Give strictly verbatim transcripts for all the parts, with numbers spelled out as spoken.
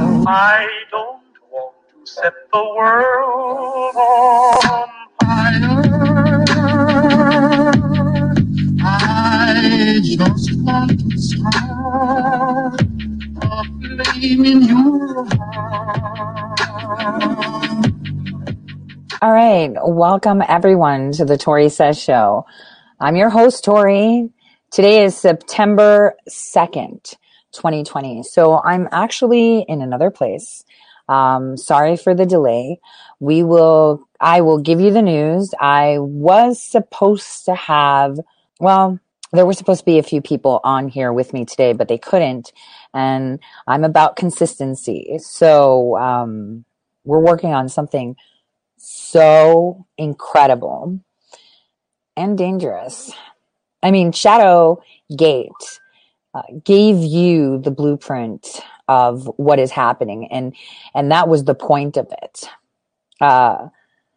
I don't want to set the world on fire. I just want to start a flame in your heart. All right. Welcome, everyone, to the Tori Says Show. I'm your host, Tori. Today is September second, twenty twenty. So I'm actually in another place. Um, sorry for the delay. We will, I will give you the news. I was supposed to have, well, there were supposed to be a few people on here with me today, but they couldn't. And I'm about consistency. So um, we're working on something so incredible and dangerous. I mean, Shadow Gate uh, gave you the blueprint of what is happening, and and that was the point of it. Uh,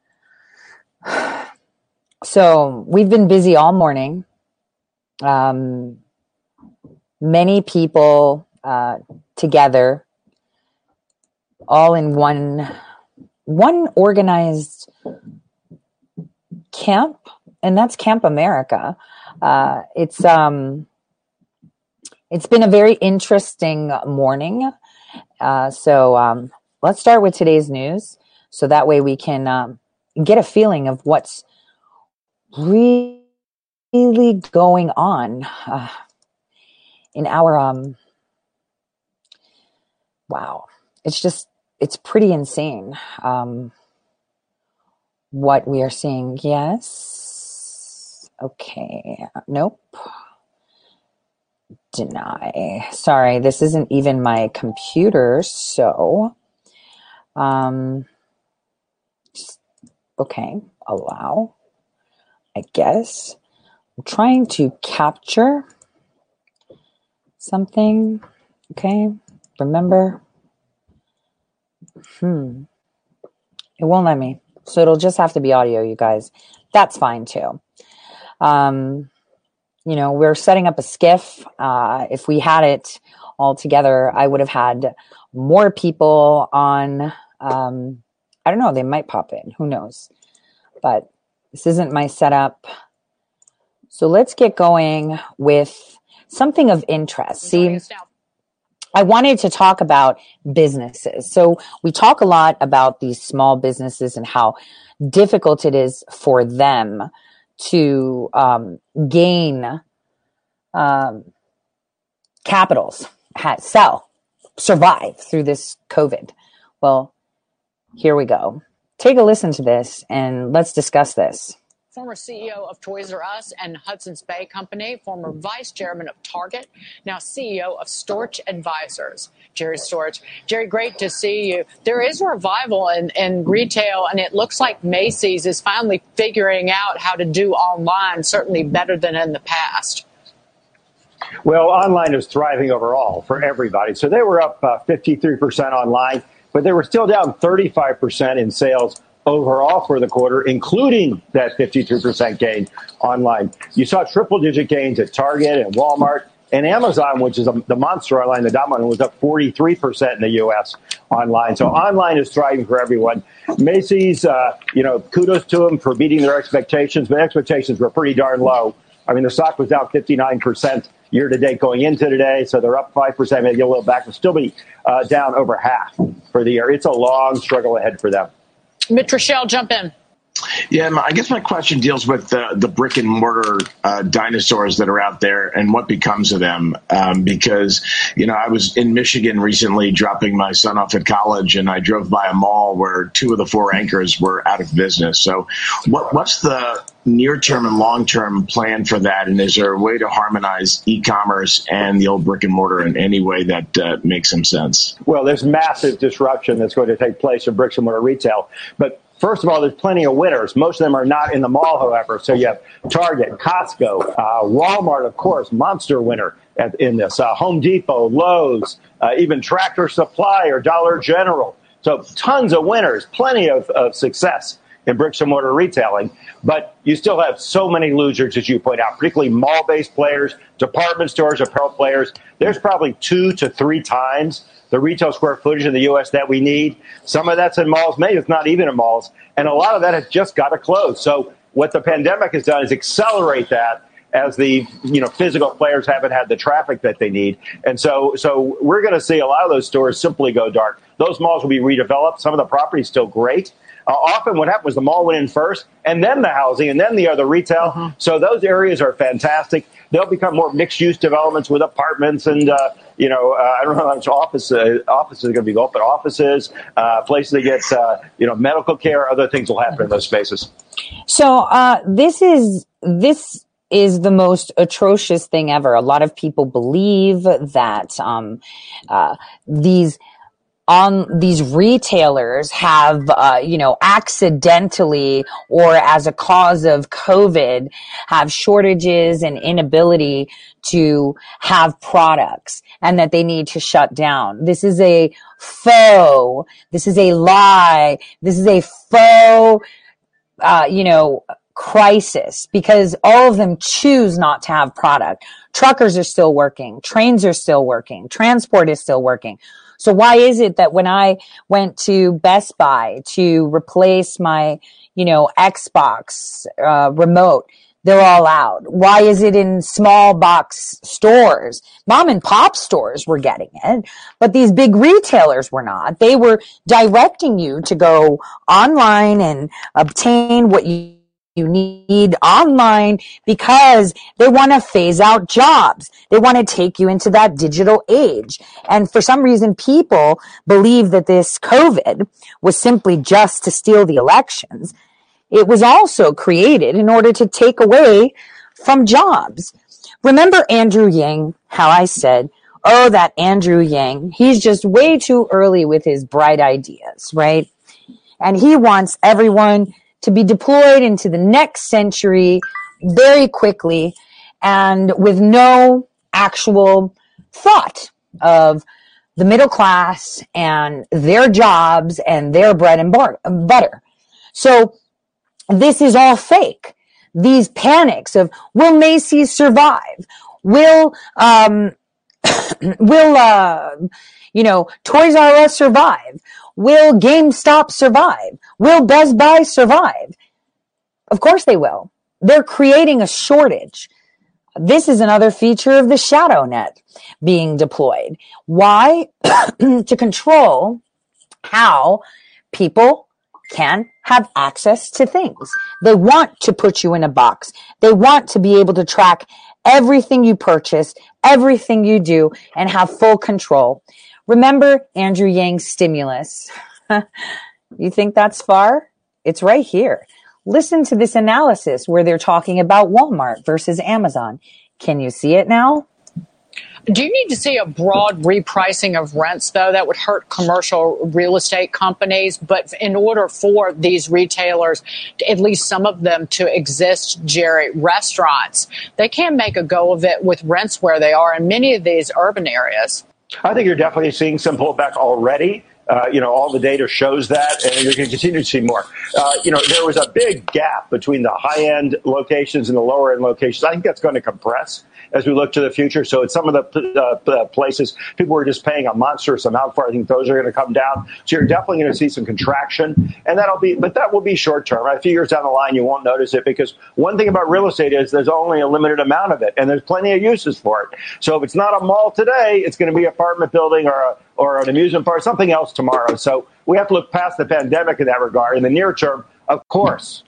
so we've been busy all morning. Um, many people uh, together, all in one. One organized camp, and that's Camp America. Uh, it's um, it's been a very interesting morning. Uh, so um, let's start with today's news, so that way we can um, get a feeling of what's really going on uh, in our um. Wow, it's just. It's pretty insane um, what we are seeing. Yes. Okay. Nope. Deny. Sorry, this isn't even my computer. So, um, okay. Allow. I guess. I'm trying to capture something. Okay. Remember. Hmm. It won't let me. So it'll just have to be audio, you guys. That's fine too. Um, you know, we're setting up a skiff. Uh, if we had it all together, I would have had more people on. Um, I don't know. They might pop in. Who knows? But this isn't my setup. So let's get going with something of interest. See, I wanted to talk about businesses. So we talk a lot about these small businesses and how difficult it is for them to um, gain um, capitals, ha- sell, survive through this COVID. Well, here we go. Take a listen to this and let's discuss this. Former C E O of Toys R Us and Hudson's Bay Company, former vice chairman of Target, now C E O of Storch Advisors, Jerry Storch. Jerry, great to see you. There is a revival in, in retail, and it looks like Macy's is finally figuring out how to do online, certainly better than in the past. Well, online is thriving overall for everybody. So they were up uh, fifty-three percent online, but they were still down thirty-five percent in sales overall for the quarter, including that fifty-three percent gain online. You saw triple-digit gains at Target and Walmart and Amazon, which is a, the monster online. The dominant was up forty-three percent in the U S online. So online is thriving for everyone. Macy's, uh, you know, kudos to them for beating their expectations, but expectations were pretty darn low. I mean, the stock was down fifty-nine percent year to date going into today, so they're up five percent, maybe a little back, but still be uh, down over half for the year. It's a long struggle ahead for them. Mitch Rochelle, jump in. Yeah, I guess my question deals with the, the brick and mortar uh, dinosaurs that are out there and what becomes of them. Um, because, you know, I was in Michigan recently dropping my son off at college, and I drove by a mall where two of the four anchors were out of business. So what, what's the near-term and long-term plan for that? And is there a way to harmonize e-commerce and the old brick and mortar in any way that uh, makes some sense? Well, there's massive disruption that's going to take place in bricks and mortar retail. But first of all, there's plenty of winners. Most of them are not in the mall, however. So you have Target, Costco, uh, Walmart, of course, monster winner at, in this, uh, Home Depot, Lowe's, uh, even Tractor Supply or Dollar General. So tons of winners, plenty of, of success in bricks and mortar retailing. But you still have so many losers, as you point out, particularly mall-based players, department stores, apparel players. There's probably two to three times the retail square footage in the U S that we need. Some of that's in malls, maybe it's not even in malls. And a lot of that has just got to close. So what the pandemic has done is accelerate that, as the you know physical players haven't had the traffic that they need. And so so we're going to see a lot of those stores simply go dark. Those malls will be redeveloped. Some of the property is still great. Uh, often what happened was the mall went in first, and then the housing, and then the other retail. Mm-hmm. So those areas are fantastic. They'll become more mixed-use developments with apartments and, uh, you know, uh, I don't know how much office, uh, offices are going to be open, offices, uh, places that get, uh, you know, medical care, other things will happen in those spaces. So uh, this is this. is the most atrocious thing ever. A lot of people believe that um, uh, these on these retailers have, uh, you know, accidentally or as a cause of COVID have shortages and inability to have products and that they need to shut down. This is a faux. This is a lie. This is a faux, uh, you know, crisis, because all of them choose not to have product. Truckers are still working. Trains are still working. Transport is still working. So why is it that when I went to Best Buy to replace my, you know, Xbox uh, remote, they're all out? Why is it in small box stores? Mom and pop stores were getting it, but these big retailers were not. They were directing you to go online and obtain what you you need online because they want to phase out jobs. They want to take you into that digital age. And for some reason, people believe that this COVID was simply just to steal the elections. It was also created in order to take away from jobs. Remember Andrew Yang, how I said, oh, that Andrew Yang, he's just way too early with his bright ideas, right? And he wants everyone to be deployed into the next century very quickly and with no actual thought of the middle class and their jobs and their bread and butter. So this is all fake. These panics of, will Macy's survive? Will, um, will, uh, you know, Toys R Us survive? Will GameStop survive? Will Best Buy survive? Of course they will. They're creating a shortage. This is another feature of the shadow net being deployed. Why? To control how people can have access to things. They want to put you in a box. They want to be able to track everything you purchase, everything you do, and have full control. Remember Andrew Yang's stimulus. You think that's far? It's right here. Listen to this analysis where they're talking about Walmart versus Amazon. Can you see it now? Do you need to see a broad repricing of rents, though? That would hurt commercial real estate companies. But in order for these retailers, at least some of them, to exist, Jerry, restaurants, they can't make a go of it with rents where they are in many of these urban areas. I think you're definitely seeing some pullback already. Uh, you know, all the data shows that, and you're going to continue to see more. Uh, you know, there was a big gap between the high-end locations and the lower-end locations. I think that's going to compress as we look to the future. So at some of the uh, places, people were just paying a monstrous amount for. I think those are going to come down. So you're definitely going to see some contraction, and that'll be, but that will be short term. A few years down the line, you won't notice it, because one thing about real estate is there's only a limited amount of it, and there's plenty of uses for it. So if it's not a mall today, it's going to be an apartment building or a or an amusement park, something else tomorrow. So we have to look past the pandemic in that regard. In the near term, of course.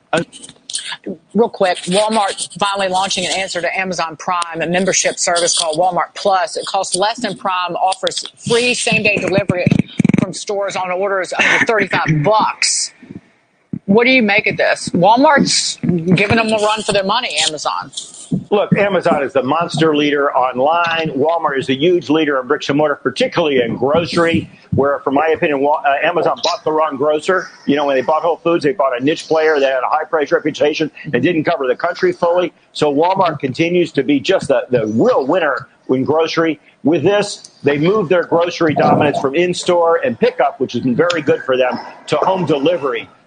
Real quick, Walmart finally launching an answer to Amazon Prime, a membership service called Walmart Plus. It costs less than Prime, offers free same-day delivery from stores on orders under thirty-five bucks. What do you make of this? Walmart's giving them a run for their money, Amazon. Look, Amazon is the monster leader online. Walmart is a huge leader in bricks and mortar, particularly in grocery, where, from my opinion, uh, Amazon bought the wrong grocer. You know, when they bought Whole Foods, they bought a niche player that had a high-price reputation and didn't cover the country fully. So Walmart continues to be just the, the real winner in grocery. With this, they moved their grocery dominance from in-store and pickup, which has been very good for them, to home delivery.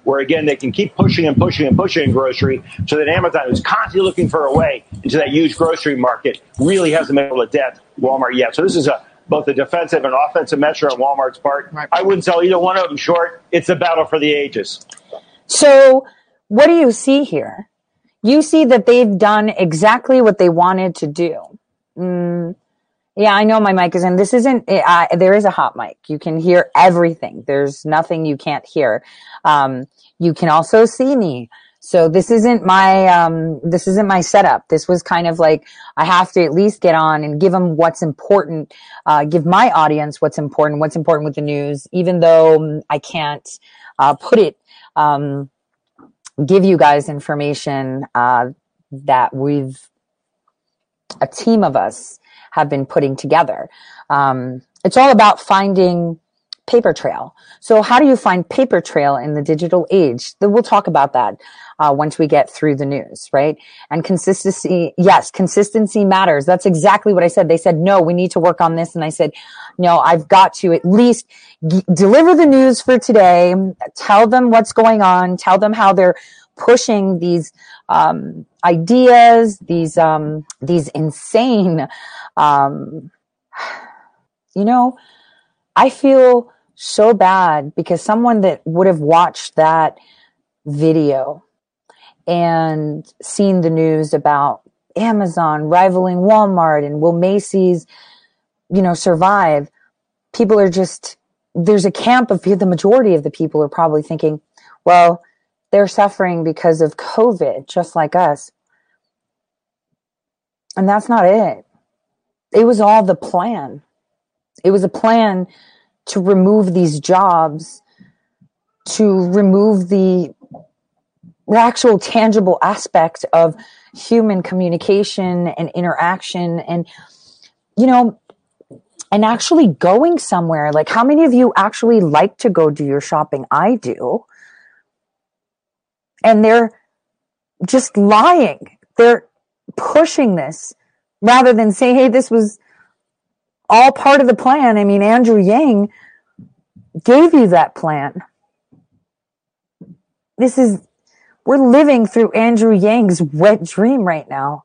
where, again, they can keep pushing and pushing and pushing in grocery so that Amazon, who's constantly looking for a way into that huge grocery market, really hasn't been able to dent Walmart yet. So this is a both a defensive and offensive measure on Walmart's part. Right. I wouldn't sell either one of them short. It's a battle for the ages. So what do you see here? You see that they've done exactly what they wanted to do. Mm, yeah, I know my mic is in. This isn't, uh, there is a hot mic. You can hear everything. There's nothing you can't hear. Um, you can also see me. So this isn't my, um, this isn't my setup. This was kind of like, I have to at least get on and give them what's important, uh, give my audience what's important, what's important with the news, even though I can't, uh, put it, um, give you guys information, uh, that we've, a team of us have been putting together. Um, it's all about finding paper trail. So how do you find paper trail in the digital age? We'll talk about that uh, once we get through the news, right? And consistency, yes, consistency matters. That's exactly what I said. They said, no, we need to work on this. And I said, no, I've got to at least g- deliver the news for today, tell them what's going on, tell them how they're pushing these um, ideas, these um, these insane, um, you know, I feel so bad because someone that would have watched that video and seen the news about Amazon rivaling Walmart and will Macy's, you know, survive, people are just, there's a camp of people, the majority of the people are probably thinking, well, they're suffering because of COVID, just like us. And that's not it. It was all the plan. It was a plan to remove these jobs, to remove the actual tangible aspect of human communication and interaction and, you know, and actually going somewhere. Like, how many of you actually like to go do your shopping? I do. And they're just lying. They're pushing this rather than say, hey, this was all part of the plan. I mean, Andrew Yang gave you that plan. This is, we're living through Andrew Yang's wet dream right now.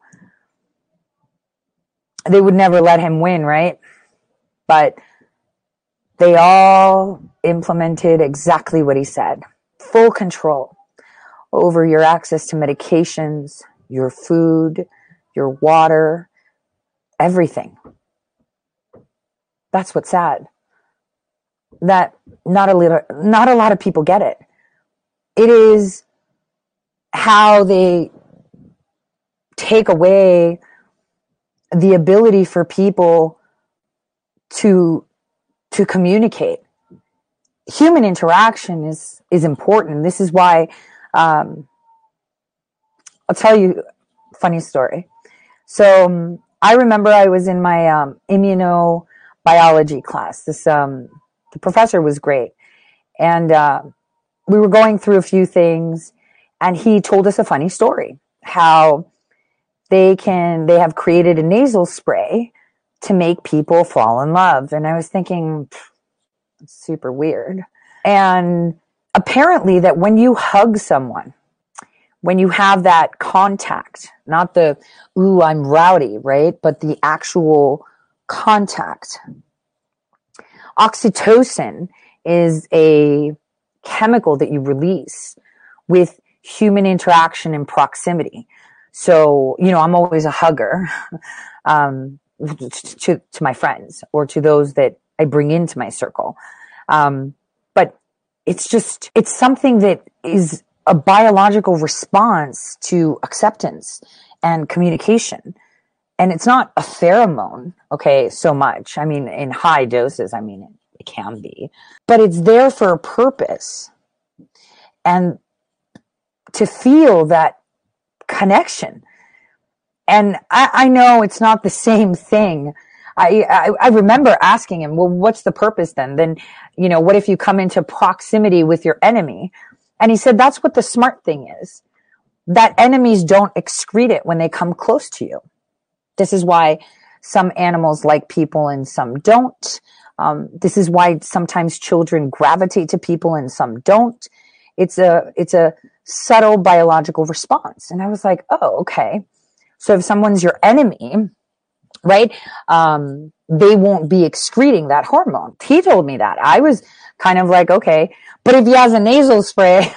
They would never let him win, right? But they all implemented exactly what he said. Full control over your access to medications, your food, your water, everything. That's what's sad. That not a little, not a lot of people get it. It is how they take away the ability for people to to communicate. Human interaction is is important. This is why um, I'll tell you a funny story. So um, I remember I was in my um, immunobiology class. This um, the professor was great, and uh, we were going through a few things, and he told us a funny story how they can they have created a nasal spray to make people fall in love. And I was thinking, it's super weird. And apparently that when you hug someone, when you have that contact, not the, ooh, I'm rowdy, right? But the actual contact. Oxytocin is a chemical that you release with human interaction and proximity. So, you know, I'm always a hugger um, to, to my friends or to those that I bring into my circle. Um, but it's just, it's something that is a biological response to acceptance and communication. And it's not a pheromone, okay, so much. I mean, in high doses, I mean, it, it can be. But it's there for a purpose. And to feel that connection. And I, I know it's not the same thing. I, I, I remember asking him, well, what's the purpose then? Then, you know, what if you come into proximity with your enemy? And he said, that's what the smart thing is. That enemies don't excrete it when they come close to you. This is why some animals like people and some don't. Um, this is why sometimes children gravitate to people and some don't. it's a, it's a subtle biological response. And I was like, oh, okay. So if someone's your enemy, right, um, they won't be excreting that hormone. He told me that. I was kind of like, okay, but if he has a nasal spray,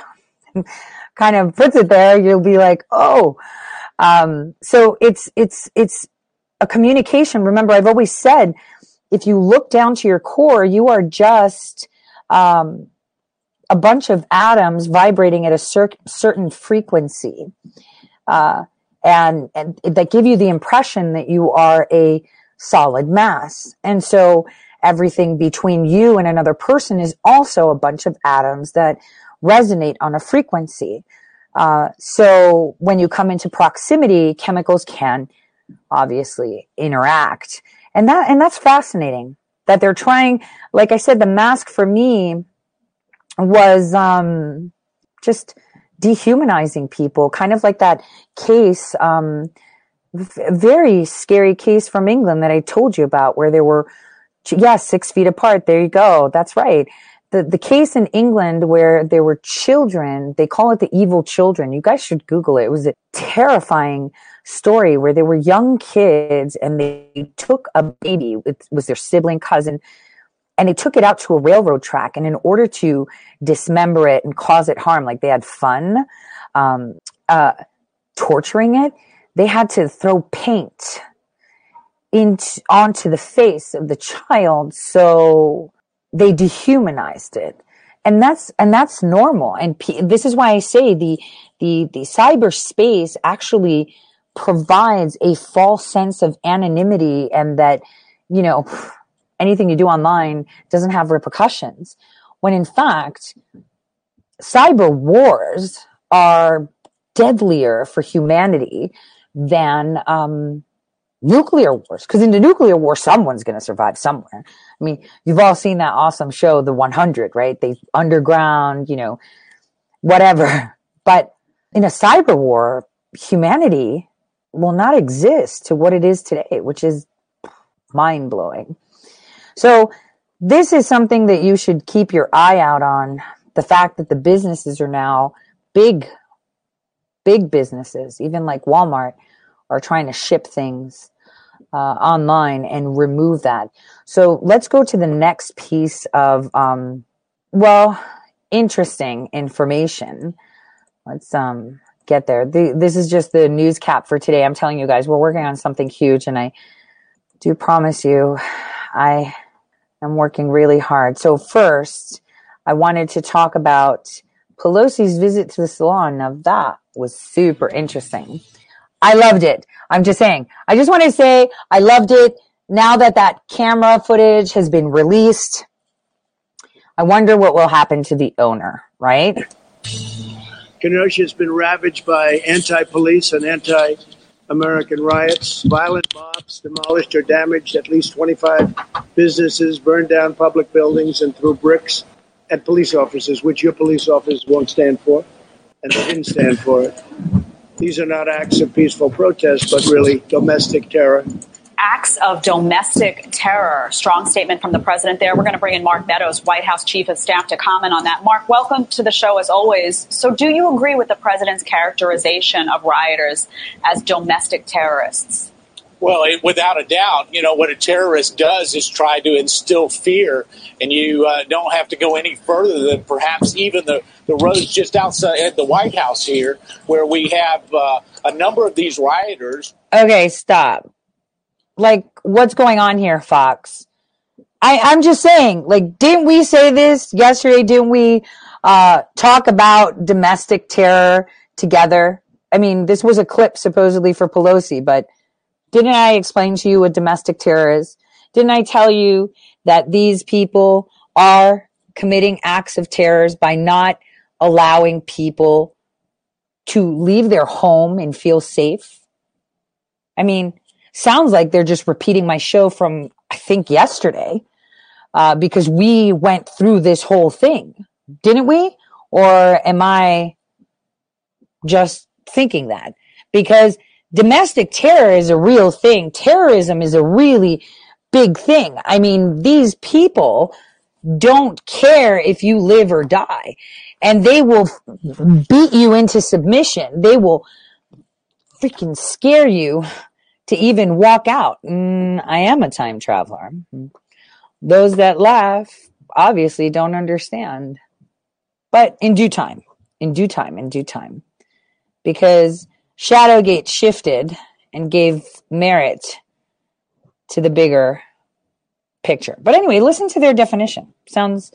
kind of puts it there, you'll be like, oh, um, so it's, it's, it's a communication. Remember, I've always said, if you look down to your core, you are just, um, a bunch of atoms vibrating at a cer- certain frequency, uh, and, and that give you the impression that you are a solid mass. And so everything between you and another person is also a bunch of atoms that resonate on a frequency. Uh, so when you come into proximity, chemicals can obviously interact. And that, and that's fascinating that they're trying, like I said, the mask for me was, um, just dehumanizing people, kind of like that case, um, very scary case from England that I told you about, where there were, yes, yeah, six feet apart. There you go. That's right. The, the case in England where there were children, they call it the evil children. You guys should Google it. It was a terrifying story where there were young kids and they took a baby, it was their sibling cousin, and they took it out to a railroad track. And in order to dismember it and cause it harm, like they had fun, um, uh, torturing it, they had to throw paint into, onto the face of the child. So they dehumanized it. And that's, and that's normal. And P- this is why I say the, the, the cyberspace actually provides a false sense of anonymity, and that, you know, anything you do online doesn't have repercussions, when in fact, cyber wars are deadlier for humanity than, um, nuclear wars. Because in the nuclear war, someone's going to survive somewhere. I mean, you've all seen that awesome show, The one hundred, right? They underground, you know, whatever. But in a cyber war, humanity will not exist to what it is today, which is mind blowing. So this is something that you should keep your eye out on. The fact that the businesses are now big, big businesses, even like Walmart, are trying to ship things Uh, online and remove that. So let's go to the next piece of, um, well, interesting information. Let's um, get there. The, this is just the news cap for today. I'm telling you guys, we're working on something huge, and I do promise you, I am working really hard. So first, I wanted to talk about Pelosi's visit to the salon. Now that was super interesting. I loved it. I'm just saying. I just want to say I loved it. Now that that camera footage has been released, I wonder what will happen to the owner, right? Kenosha has been ravaged by anti-police and anti-American riots. Violent mobs demolished or damaged at least twenty-five businesses, burned down public buildings, and threw bricks at police officers, which your police officers won't stand for, and they didn't stand for it. These are not acts of peaceful protest, but really domestic terror. Acts of domestic terror. Strong statement from the president there. We're going to bring in Mark Meadows, White House Chief of Staff, to comment on that. Mark, welcome to the show as always. So do you agree with the president's characterization of rioters as domestic terrorists? Well, it, without a doubt, you know, what a terrorist does is try to instill fear, and you uh, don't have to go any further than perhaps even the, the roads just outside the White House here, where we have uh, a number of these rioters. Okay, stop. Like, what's going on here, Fox? I, I'm just saying, like, didn't we say this yesterday? Didn't we uh, talk about domestic terror together? I mean, this was a clip supposedly for Pelosi, but didn't I explain to you what domestic terror is? Didn't I tell you that these people are committing acts of terrors by not allowing people to leave their home and feel safe? I mean, sounds like they're just repeating my show from, I think, yesterday, uh, because we went through this whole thing, didn't we? Or am I just thinking that? Because domestic terror is a real thing. Terrorism is a really big thing. I mean, these people, don't care if you live or die. And they will beat you into submission. They will freaking scare you to even walk out. Mm, I am a time traveler. Those that laugh obviously don't understand. But in due time, in due time, in due time. Because Shadowgate shifted and gave merit to the bigger picture. But anyway, listen to their definition. Sounds,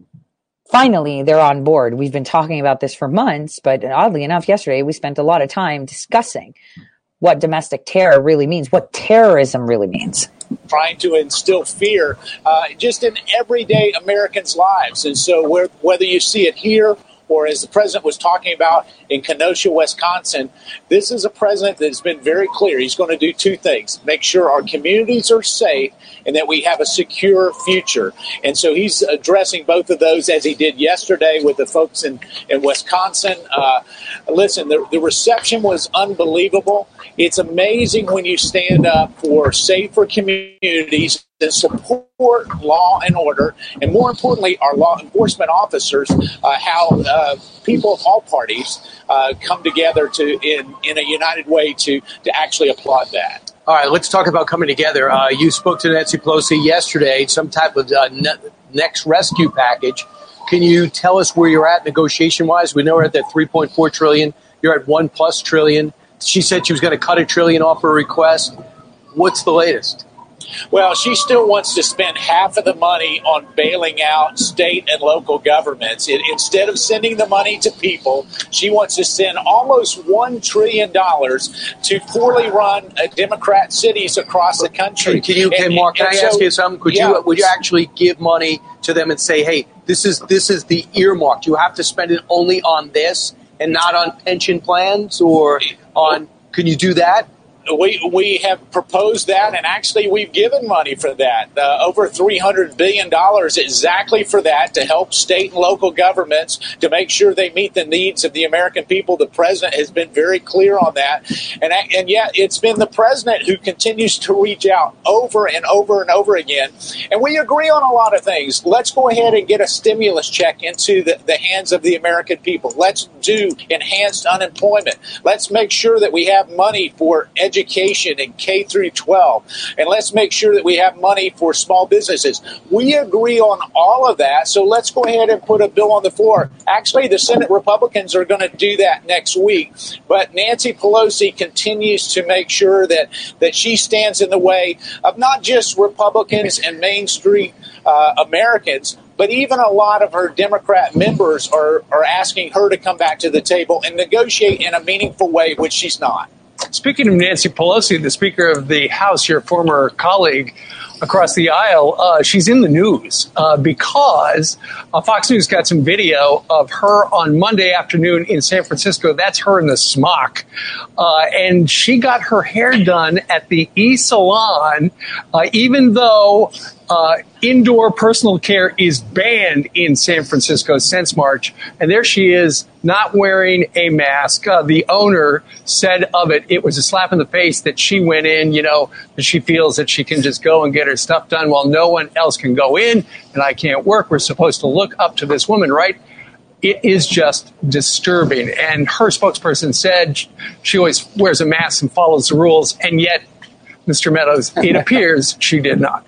finally, they're on board. We've been talking about this for months, but oddly enough, yesterday we spent a lot of time discussing what domestic terror really means, what terrorism really means. Trying to instill fear uh, just in everyday Americans' lives. And so whether you see it here or as the president was talking about in Kenosha, Wisconsin, this is a president that's been very clear. He's going to do two things: make sure our communities are safe and that we have a secure future. And so he's addressing both of those, as he did yesterday with the folks in, in Wisconsin. Uh, listen, the, the reception was unbelievable. It's amazing when you stand up for safer communities and support law and order, and more importantly, our law enforcement officers, uh, how uh, people of all parties uh, come together to in, in a united way to, to actually applaud that. All right, let's talk about coming together. Uh, you spoke to Nancy Pelosi yesterday, some type of uh, ne- next rescue package. Can you tell us where you're at negotiation-wise? We know we're at that three point four trillion dollars. You're at one plus trillion. She said she was going to cut a trillion off her request. What's the latest? Well, she still wants to spend half of the money on bailing out state and local governments. It, instead of sending the money to people, she wants to send almost one trillion dollars to poorly run uh, Democrat cities across the country. Can you, and, Mark, can I so, ask you something? Could yeah, you would you actually give money to them and say, hey, this is this is the earmark. You have to spend it only on this and not on pension plans or on, can you do that? We we have proposed that, and actually we've given money for that, uh, over three hundred billion dollars exactly for that, to help state and local governments to make sure they meet the needs of the American people. The president has been very clear on that. And, and yet it's been the president who continues to reach out over and over and over again. And we agree on a lot of things. Let's go ahead and get a stimulus check into the, the hands of the American people. Let's do enhanced unemployment. Let's make sure that we have money for education. Education in K through twelve, and let's make sure that we have money for small businesses. We agree on all of that, so let's go ahead and put a bill on the floor. Actually, the Senate Republicans are going to do that next week, but Nancy Pelosi continues to make sure that, that she stands in the way of not just Republicans and Main Street uh, Americans, but even a lot of her Democrat members are, are asking her to come back to the table and negotiate in a meaningful way, which she's not. Speaking of Nancy Pelosi, the Speaker of the House, your former colleague across the aisle, uh, she's in the news uh, because uh, Fox News got some video of her on Monday afternoon in San Francisco. That's her in the smock. Uh, and she got her hair done at the e-salon, uh, even though uh, indoor personal care is banned in San Francisco since March. And there she is, not wearing a mask. Uh, the owner said of it, it was a slap in the face that she went in, you know, that she feels that she can just go and get her stuff done while no one else can go in and I can't work. We're supposed to look up to this woman, right? It is just disturbing. And her spokesperson said she always wears a mask and follows the rules. And yet, Mister Meadows, it appears she did not.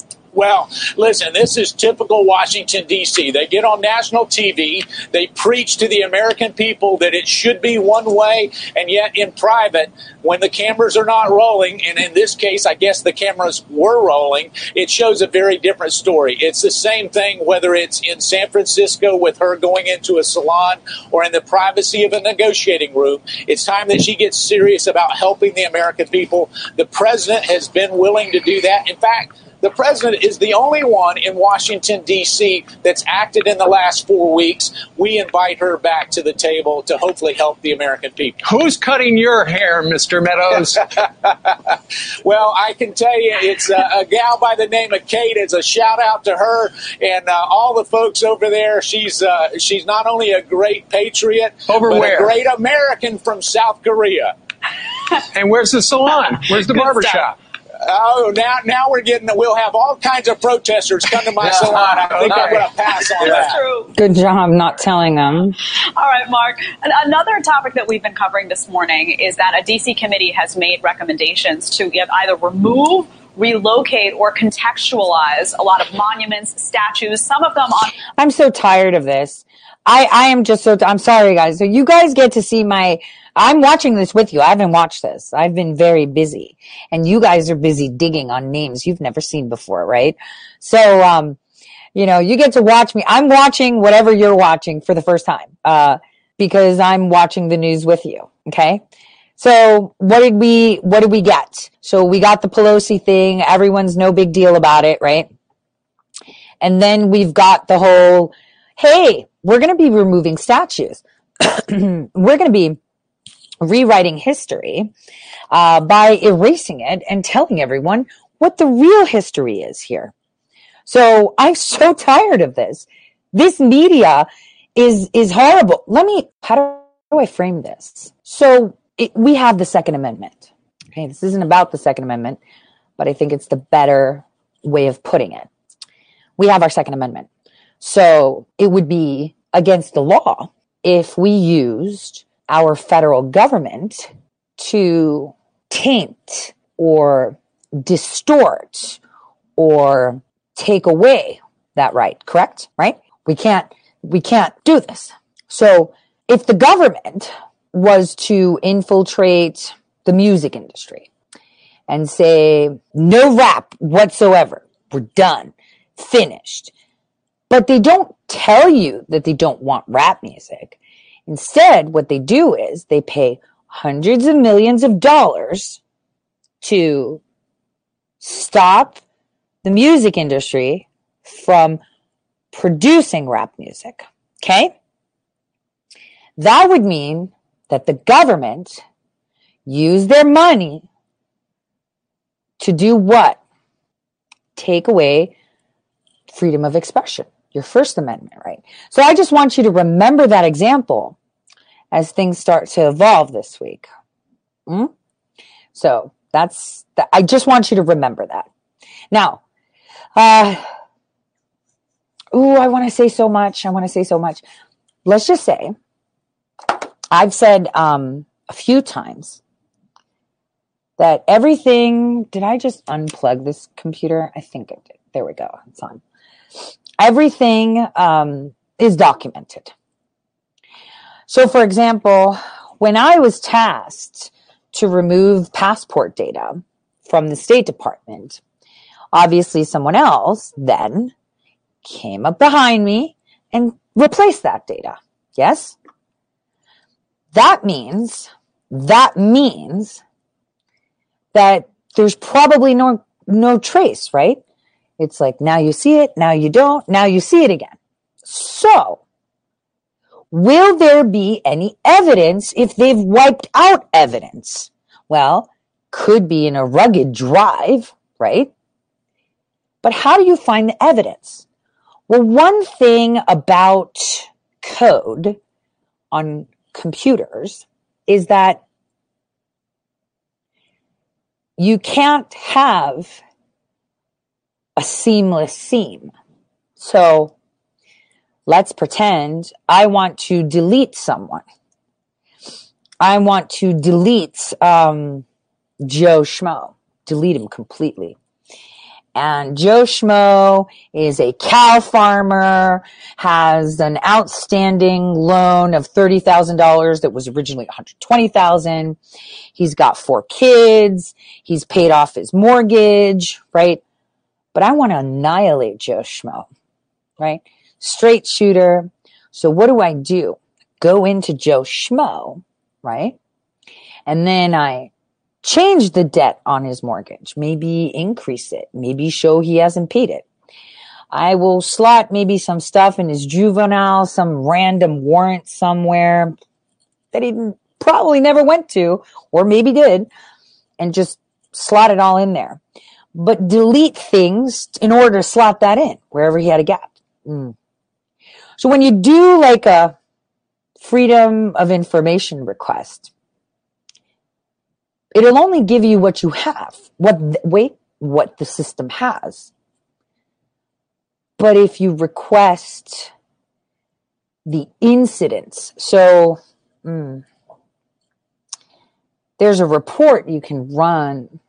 Well, listen, this is typical Washington, D C. They get on national T V. They preach to the American people that it should be one way. And yet in private, when the cameras are not rolling, and in this case, I guess the cameras were rolling, it shows a very different story. It's the same thing whether it's in San Francisco with her going into a salon or in the privacy of a negotiating room. It's time that she gets serious about helping the American people. The president has been willing to do that. In fact, the president is the only one in Washington, D C that's acted in the last four weeks. We invite her back to the table to hopefully help the American people. Who's cutting your hair, Mister Meadows? Well, I can tell you it's a, a gal by the name of Kate. It's a shout out to her and uh, all the folks over there. She's uh, she's not only a great patriot, over but where? a great American from South Korea. And where's the salon? Where's the barbershop? Oh, now now we're getting, we'll have all kinds of protesters come to my salon. I think I'm going to pass on That's that. true. Good job not telling them. All right, Mark. An- Another topic that we've been covering this morning is that a D C committee has made recommendations to either remove, relocate, or contextualize a lot of monuments, statues, some of them on... I'm so tired of this. I, I am just so, I'm sorry guys. So you guys get to see my, I'm watching this with you. I haven't watched this. I've been very busy and you guys are busy digging on names you've never seen before, right? So, um, you know, you get to watch me. I'm watching whatever you're watching for the first time, uh, because I'm watching the news with you. Okay. So what did we, what did we get? So we got the Pelosi thing. Everyone's no big deal about it, right? And then we've got the whole, hey, we're going to be removing statues. We're going to be rewriting history uh, by erasing it and telling everyone what the real history is here. So I'm so tired of this. This media is is horrible. Let me, how do I frame this? So it, we have the Second Amendment. Okay, this isn't about the Second Amendment, but I think it's the better way of putting it. We have our Second Amendment. So it would be against the law if we used our federal government to taint or distort or take away that right, correct? Right? We can't, we can't do this. So if the government was to infiltrate the music industry and say, no rap whatsoever, we're done, finished. But they don't tell you that they don't want rap music. Instead, what they do is they pay hundreds of millions of dollars to stop the music industry from producing rap music. Okay? That would mean that the government used their money to do what? Take away freedom of expression. Your First Amendment right. So I just want you to remember that example as things start to evolve this week. Mm? So that's, the, I just want you to remember that. Now, uh, ooh, I want to say so much. I want to say so much. Let's just say, I've said um, a few times that everything, did I just unplug this computer? I think I did. There we go. It's on. Everything um, is documented. So, for example, when I was tasked to remove passport data from the State Department, obviously someone else then came up behind me and replaced that data. Yes? That means, that means that there's probably no, no trace, right? It's like, now you see it, now you don't, now you see it again. So, will there be any evidence if they've wiped out evidence? Well, could be in a rugged drive, right? But how do you find the evidence? Well, one thing about code on computers is that you can't have a seamless seam. So let's pretend I want to delete someone. I want to delete um, Joe Schmo, delete him completely. And Joe Schmo is a cow farmer, has an outstanding loan of thirty thousand dollars that was originally one hundred twenty thousand dollars. He's got four kids. He's paid off his mortgage, right? But I want to annihilate Joe Schmo, right? Straight shooter. So what do I do? Go into Joe Schmo, right? And then I change the debt on his mortgage, maybe increase it, maybe show he hasn't paid it. I will slot maybe some stuff in his juvenile, some random warrant somewhere that he probably never went to, or maybe did, and just slot it all in there. But delete things in order to slot that in wherever he had a gap. Mm. So when you do like a freedom of information request, It'll only give you what you have, what th- wait, what the system has. But if you request the incidents, so mm, there's a report you can run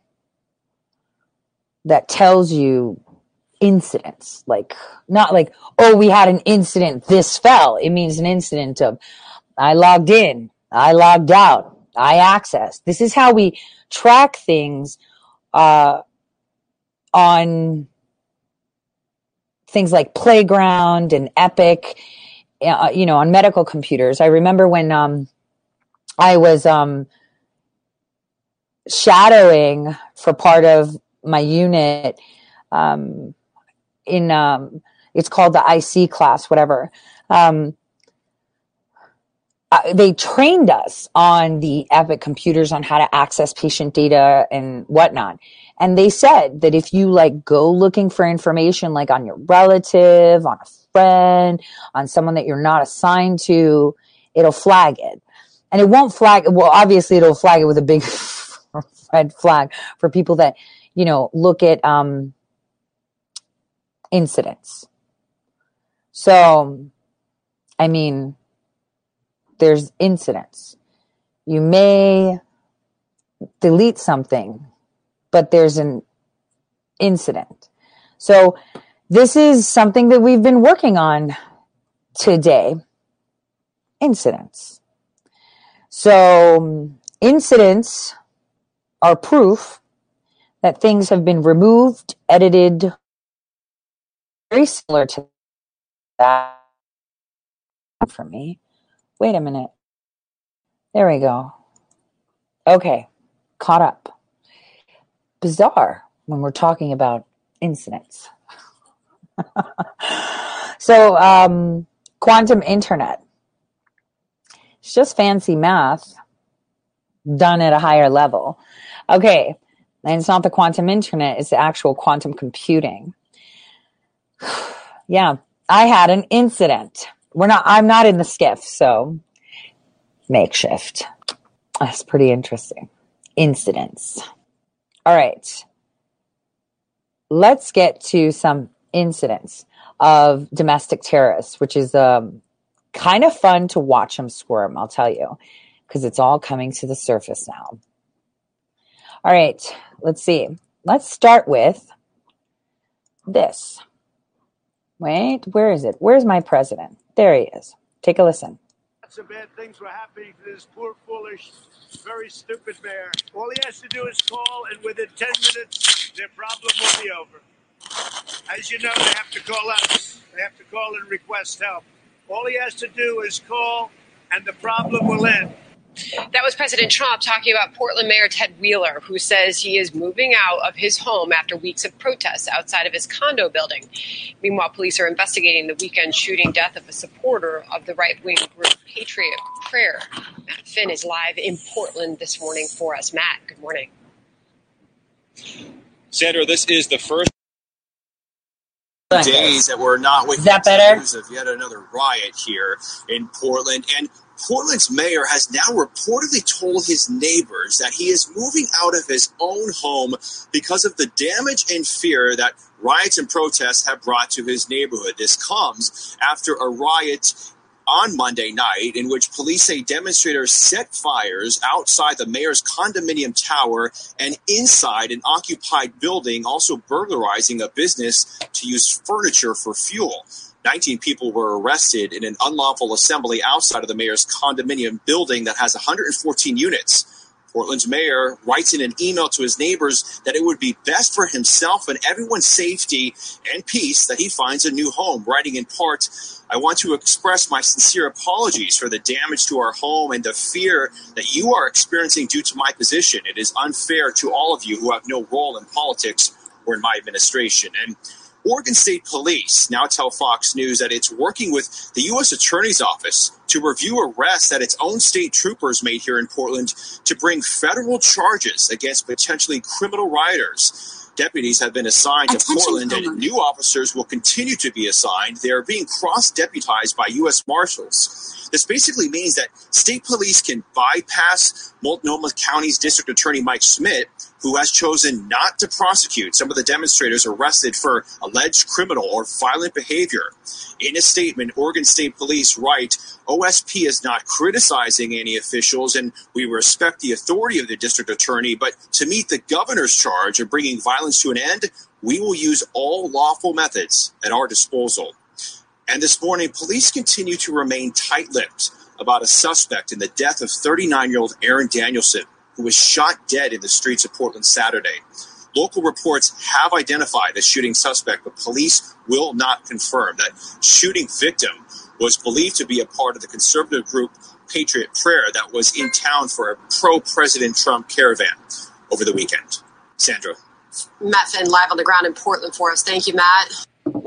that tells you incidents, like not like, oh, we had an incident, this fell. It means an incident of I logged in, I logged out, I accessed. This is how we track things uh, on things like Playground and Epic, uh, you know, on medical computers. I remember when um, I was um, shadowing for part of my unit um, in, um, it's called the I C class, whatever. Um, uh, they trained us on the Epic computers on how to access patient data and whatnot. And they said that if you like go looking for information like on your relative, on a friend, on someone that you're not assigned to, it'll flag it. And it won't flag, well, obviously it'll flag it with a big red flag for people that, you know, look at um, incidents. So, I mean, there's incidents. You may delete something, but there's an incident. So this is something that we've been working on today. Incidents. So incidents are proof that things have been removed, edited, very similar to that for me. Wait a minute. There we go. Okay. Caught up. Bizarre when we're talking about incidents. So, um, quantum internet. It's just fancy math done at a higher level. Okay. And it's not the quantum internet, it's the actual quantum computing. Yeah. I had an incident. We're not, I'm not in the skiff, so makeshift. That's pretty interesting. Incidents. All right. Let's get to some incidents of domestic terrorists, which is um, kind of fun to watch them squirm, I'll tell you, because it's all coming to the surface now. All right. Let's see. Let's start with this. Wait, where is it? Where's my president? There he is. Take a listen. Lots of bad things were happening to this poor, foolish, very stupid mayor. All he has to do is call, and within ten minutes, their problem will be over. As you know, they have to call us. They have to call and request help. All he has to do is call, and the problem will end. That was President Trump talking about Portland Mayor Ted Wheeler, who says he is moving out of his home after weeks of protests outside of his condo building. Meanwhile, police are investigating the weekend shooting death of a supporter of the right-wing group Patriot Prayer. Matt Finn is live in Portland this morning for us. Matt, good morning. Sandra, this is the first days that we're not waiting for news of yet another riot here in Portland. And Portland's mayor has now reportedly told his neighbors that he is moving out of his own home because of the damage and fear that riots and protests have brought to his neighborhood. This comes after a riot on Monday night in which police say demonstrators set fires outside the mayor's condominium tower and inside an occupied building, also burglarizing a business to use furniture for fuel. nineteen people were arrested in an unlawful assembly outside of the mayor's condominium building that has one hundred fourteen units. Portland's mayor writes in an email to his neighbors that it would be best for himself and everyone's safety and peace that he finds a new home, writing in part, "I want to express my sincere apologies for the damage to our home and the fear that you are experiencing due to my position. It is unfair to all of you who have no role in politics or in my administration." And Oregon State Police now tell Fox News that it's working with the U S Attorney's Office to review arrests that its own state troopers made here in Portland to bring federal charges against potentially criminal rioters. deputies have been assigned to Portland, and new officers will continue to be assigned. They are being cross-deputized by U S Marshals. This basically means that state police can bypass Multnomah County's District Attorney Mike Schmidt, who has chosen not to prosecute some of the demonstrators arrested for alleged criminal or violent behavior. In a statement, Oregon State Police write, O S P is not criticizing any officials, and we respect the authority of the district attorney, but to meet the governor's charge of bringing violence to an end, we will use all lawful methods at our disposal. And this morning, police continue to remain tight-lipped about a suspect in the death of thirty-nine-year-old Aaron Danielson, who was shot dead in the streets of Portland Saturday. Local reports have identified the shooting suspect, but police will not confirm. That shooting victim was believed to be a part of the conservative group Patriot Prayer that was in town for a pro-President Trump caravan over the weekend. Sandra. Matt Finn live on the ground in Portland for us. Thank you, Matt.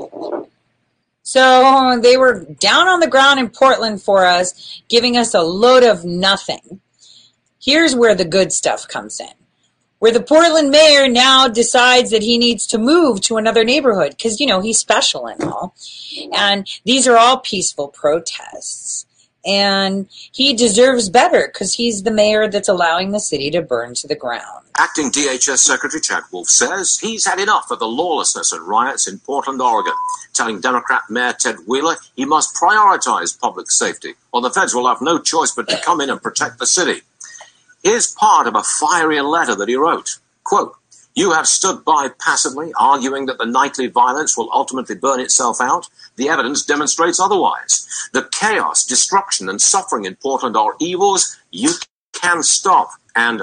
So they were down on the ground in Portland for us, giving us a load of nothing. Here's where the good stuff comes in, where the Portland mayor now decides that he needs to move to another neighborhood because, you know, he's special and all. And these are all peaceful protests. And he deserves better because he's the mayor that's allowing the city to burn to the ground. Acting D H S Secretary Chad Wolf says he's had enough of the lawlessness and riots in Portland, Oregon, telling Democrat Mayor Ted Wheeler he must prioritize public safety, or the feds will have no choice but to come in and protect the city. Here's part of a fiery letter that he wrote. Quote, you have stood by passively, arguing that the nightly violence will ultimately burn itself out. The evidence demonstrates otherwise. The chaos, destruction, and suffering in Portland are evils you can stop and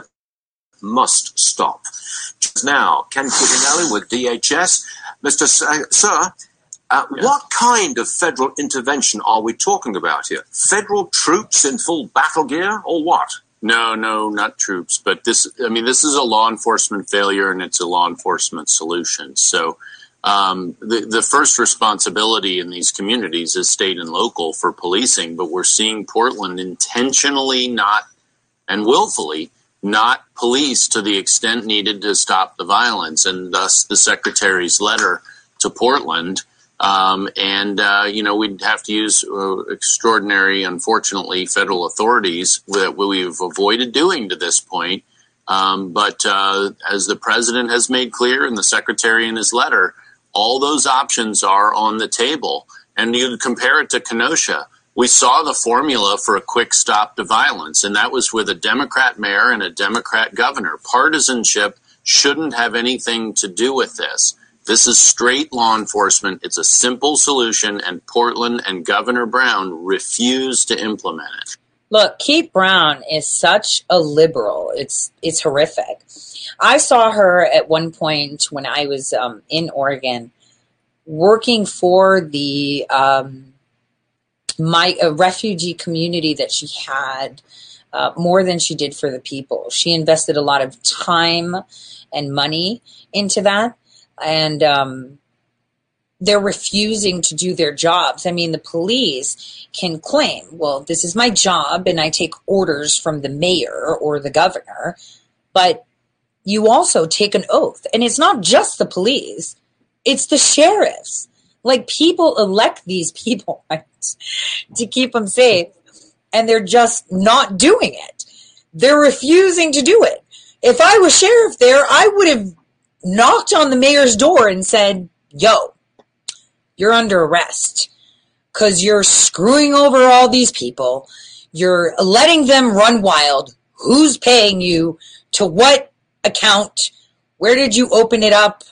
must stop. Just now, Ken Cuccinelli with D H S. Mister S- uh, Sir, uh, yeah. What kind of federal intervention are we talking about here? Federal troops in full battle gear, or what? No, no, not troops. But this, I mean, this is a law enforcement failure and it's a law enforcement solution. So um, the, the first responsibility in these communities is state and local for policing. But we're seeing Portland intentionally not and willfully not police to the extent needed to stop the violence. And thus the secretary's letter to Portland. Um, and, uh, you know, we'd have to use uh, extraordinary, unfortunately, federal authorities that we've avoided doing to this point. Um, but uh, as the president has made clear and the secretary in his letter, all those options are on the table. And you compare it to Kenosha. We saw the formula for a quick stop to violence, and that was with a Democrat mayor and a Democrat governor. Partisanship shouldn't have anything to do with this. This is straight law enforcement. It's a simple solution, and Portland and Governor Brown refuse to implement it. Look, Kate Brown is such a liberal. It's it's horrific. I saw her at one point when I was um, in Oregon working for the um, my a refugee community that she had uh, more than she did for the people. She invested a lot of time and money into that. And um, they're refusing to do their jobs. I mean, the police can claim, well, this is my job and I take orders from the mayor or the governor. But you also take an oath. And it's not just the police. It's the sheriffs. Like, people elect these people, right, to keep them safe. And they're just not doing it. They're refusing to do it. If I was sheriff there, I would have knocked on the mayor's door and said, yo, you're under arrest because you're screwing over all these people. You're letting them run wild. Who's paying you? To what account? Where did you open it up?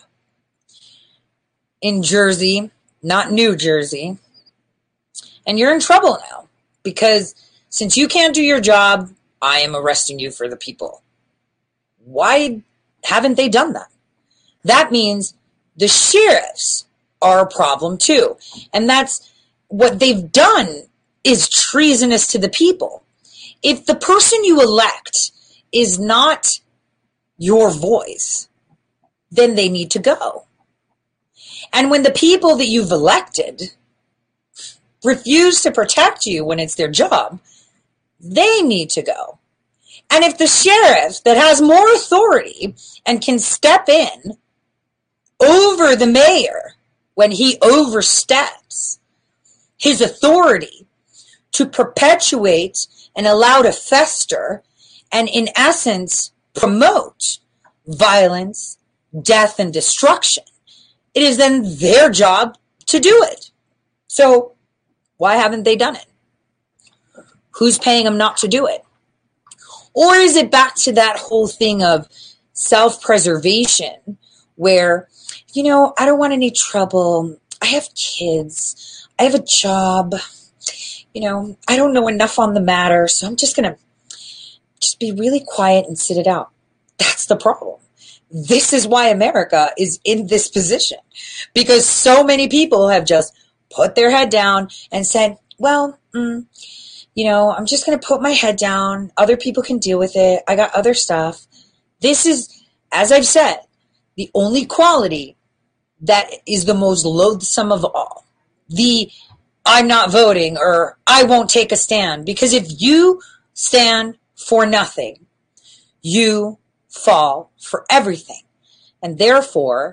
In Jersey, not New Jersey. And you're in trouble now because since you can't do your job, I am arresting you for the people. Why haven't they done that? That means the sheriffs are a problem too. And that's what they've done is treasonous to the people. If the person you elect is not your voice, then they need to go. And when the people that you've elected refuse to protect you when it's their job, they need to go. And if the sheriff that has more authority and can step in over the mayor when he oversteps his authority to perpetuate and allow to fester and, in essence, promote violence, death, and destruction. It is then their job to do it. So why haven't they done it? Who's paying them not to do it? Or is it back to that whole thing of self-preservation where, you know, I don't want any trouble. I have kids. I have a job. You know, I don't know enough on the matter, so I'm just going to just be really quiet and sit it out. That's the problem. This is why America is in this position, because so many people have just put their head down and said, well, mm, you know, I'm just going to put my head down. Other people can deal with it. I got other stuff. This is, as I've said, the only quality that is the most loathsome of all. The I'm not voting or I won't take a stand. Because if you stand for nothing, you fall for everything. And therefore,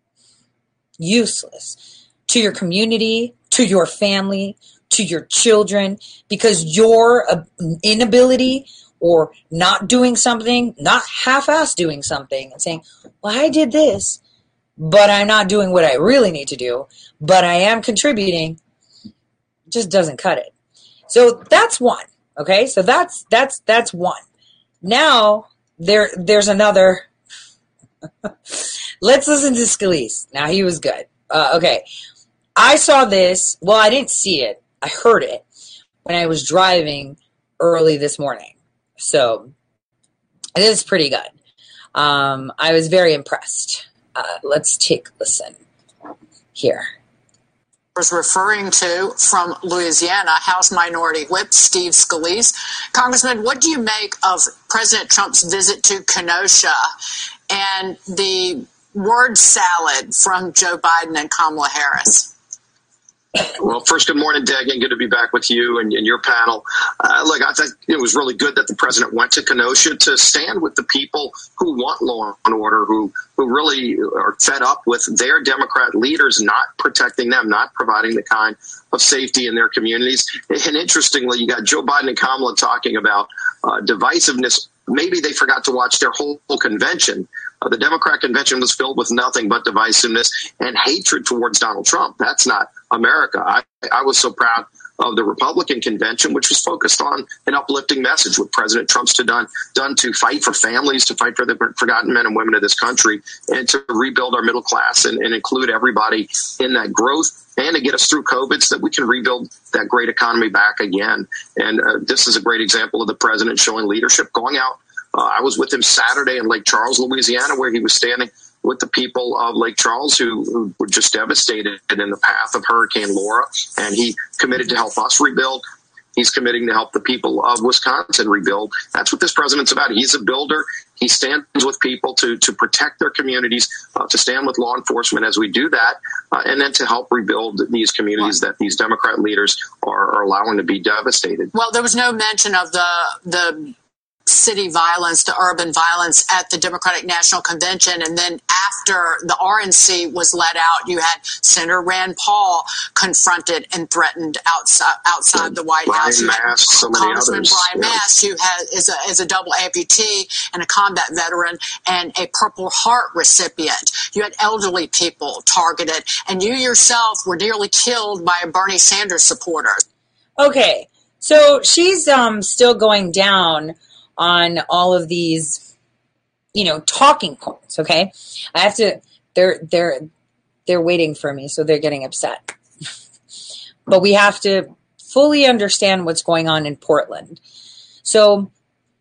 useless to your community, to your family, to your children, because your inability or not doing something, not half-ass doing something and saying, well, I did this, but I'm not doing what I really need to do, but I am contributing, just doesn't cut it. So that's one. Okay. So that's, that's, that's one. Now there, there's another, let's listen to Scalise. Now he was good. Uh, okay. I saw this. Well, I didn't see it. I heard it when I was driving early this morning. So it is pretty good. Um, I was very impressed. Uh, let's take a listen here. Was referring to from Louisiana, House Minority Whip Steve Scalise. Congressman, what do you make of President Trump's visit to Kenosha and the word salad from Joe Biden and Kamala Harris? Well, first, good morning, Dagan. Good to be back with you and, and your panel. Uh, look, I think it was really good that the president went to Kenosha to stand with the people who want law and order, who who really are fed up with their Democrat leaders not protecting them, not providing the kind of safety in their communities. And interestingly, you got Joe Biden and Kamala talking about uh, divisiveness. Maybe they forgot to watch their whole, whole convention. Uh, the Democrat convention was filled with nothing but divisiveness and hatred towards Donald Trump. That's not America. I, I was so proud of the Republican convention, which was focused on an uplifting message, what President Trump's done, done to fight for families, to fight for the forgotten men and women of this country, and to rebuild our middle class and, and include everybody in that growth, and to get us through COVID so that we can rebuild that great economy back again. And uh, this is a great example of the president showing leadership, going out. Uh, I was with him Saturday in Lake Charles, Louisiana, where he was standing with the people of Lake Charles who, who were just devastated in the path of Hurricane Laura. And he committed to help us rebuild. He's committing to help the people of Wisconsin rebuild. That's what this president's about. He's a builder. He stands with people to, to protect their communities, uh, to stand with law enforcement as we do that, uh, and then to help rebuild these communities that these Democrat leaders are, are allowing to be devastated. Well, there was no mention of the the city violence, to urban violence at the Democratic National Convention. And then after the R N C was let out, you had Senator Rand Paul confronted and threatened outside outside the White Brian House. Mast, so many Congressman others. Brian Yeah. Mast, who has, is, a, is a double amputee and a combat veteran and a Purple Heart recipient. You had elderly people targeted, and you yourself were nearly killed by a Bernie Sanders supporter. Okay, so she's um still going down on all of these, you know, talking points. Okay, I have to. They're they're they're waiting for me, so they're getting upset. But we have to fully understand what's going on in Portland. So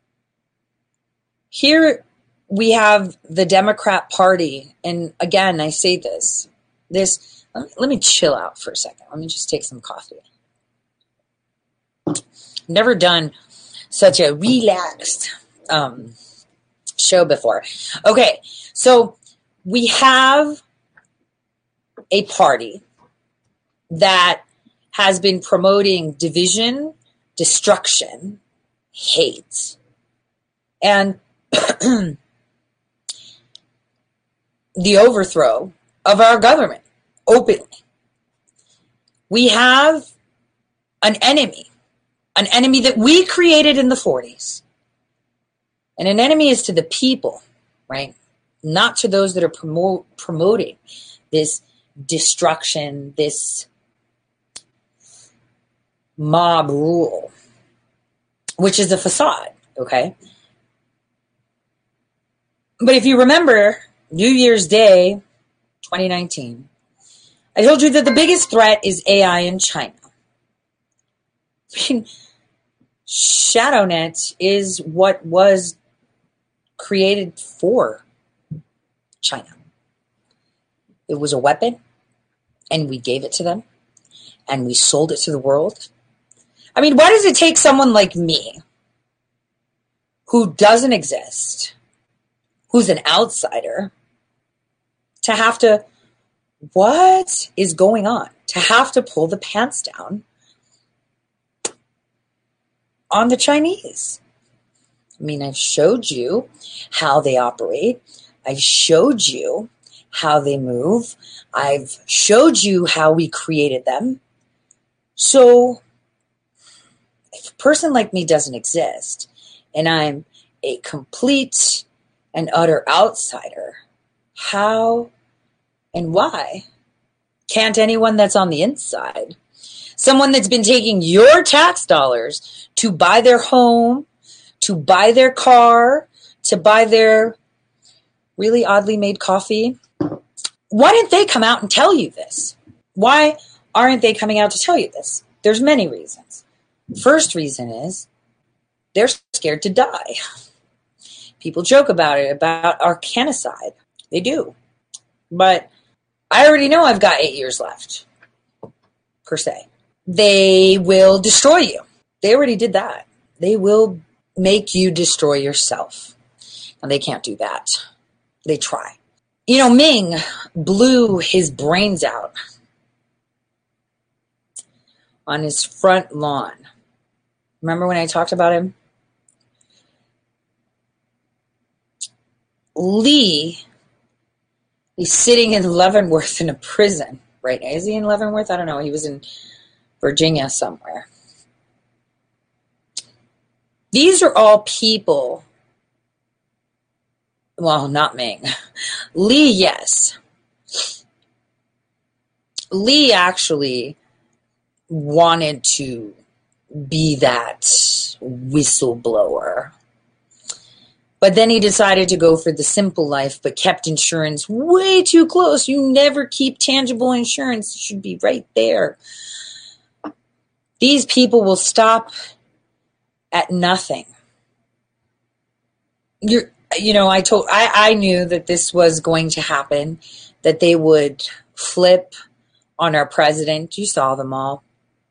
here we have the Democrat Party, and again, I say this. This let me, let me chill out for a second. Let me just take some coffee. Never done such a relaxed um, show before. Okay, so we have a party that has been promoting division, destruction, hate, and the overthrow of our government openly. We have an enemy, an enemy that we created in the forties. And an enemy is to the people, right? Not to those that are promote, promoting this destruction, this mob rule, which is a facade, okay? But if you remember, New Year's Day, twenty nineteen, I told you that the biggest threat is A I in China. I mean, ShadowNet is what was created for China. It was a weapon, and we gave it to them, and we sold it to the world. I mean, why does it take someone like me, who doesn't exist, who's an outsider, to have to, what is going on? To have to pull the pants down on the Chinese. I mean, I've showed you how they operate. I've showed you how they move. I've showed you how we created them. So if a person like me doesn't exist, and I'm a complete and utter outsider, how and why can't anyone that's on the inside, someone that's been taking your tax dollars to buy their home, to buy their car, to buy their really oddly made coffee, why didn't they come out and tell you this? Why aren't they coming out to tell you this? There's many reasons. First reason is they're scared to die. People joke about it, about arcanicide. They do. But I already know I've got eight years left, per se. They will destroy you. They already did that. They will make you destroy yourself. And they can't do that. They try. You know, Ming blew his brains out on his front lawn. Remember when I talked about him? Lee is sitting in Leavenworth in a prison right now. Is he in Leavenworth? I don't know. He was in Virginia somewhere. These are all people. Well, not Ming. Lee, yes. Lee actually wanted to be that whistleblower. But then he decided to go for the simple life, but kept insurance way too close. You never keep tangible insurance. It should be right there. These people will stop at nothing. You're, you know, I told, I, I knew that this was going to happen, that they would flip on our president. You saw them all.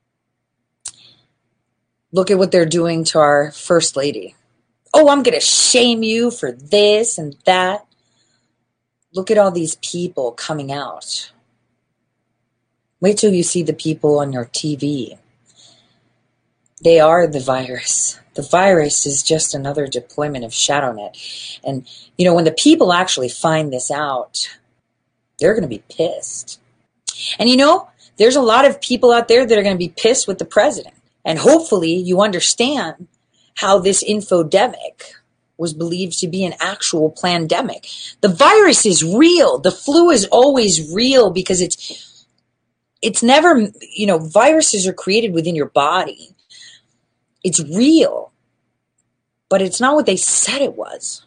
Look at what they're doing to our first lady. Oh, I'm going to shame you for this and that. Look at all these people coming out. Wait till you see the people on your T V. They are the virus. The virus is just another deployment of ShadowNet. And, you know, when the people actually find this out, they're going to be pissed. And, you know, there's a lot of people out there that are going to be pissed with the president. And hopefully you understand how this infodemic was believed to be an actual pandemic. The virus is real. The flu is always real because it's it's never, you know, viruses are created within your body. It's real. But it's not what they said it was.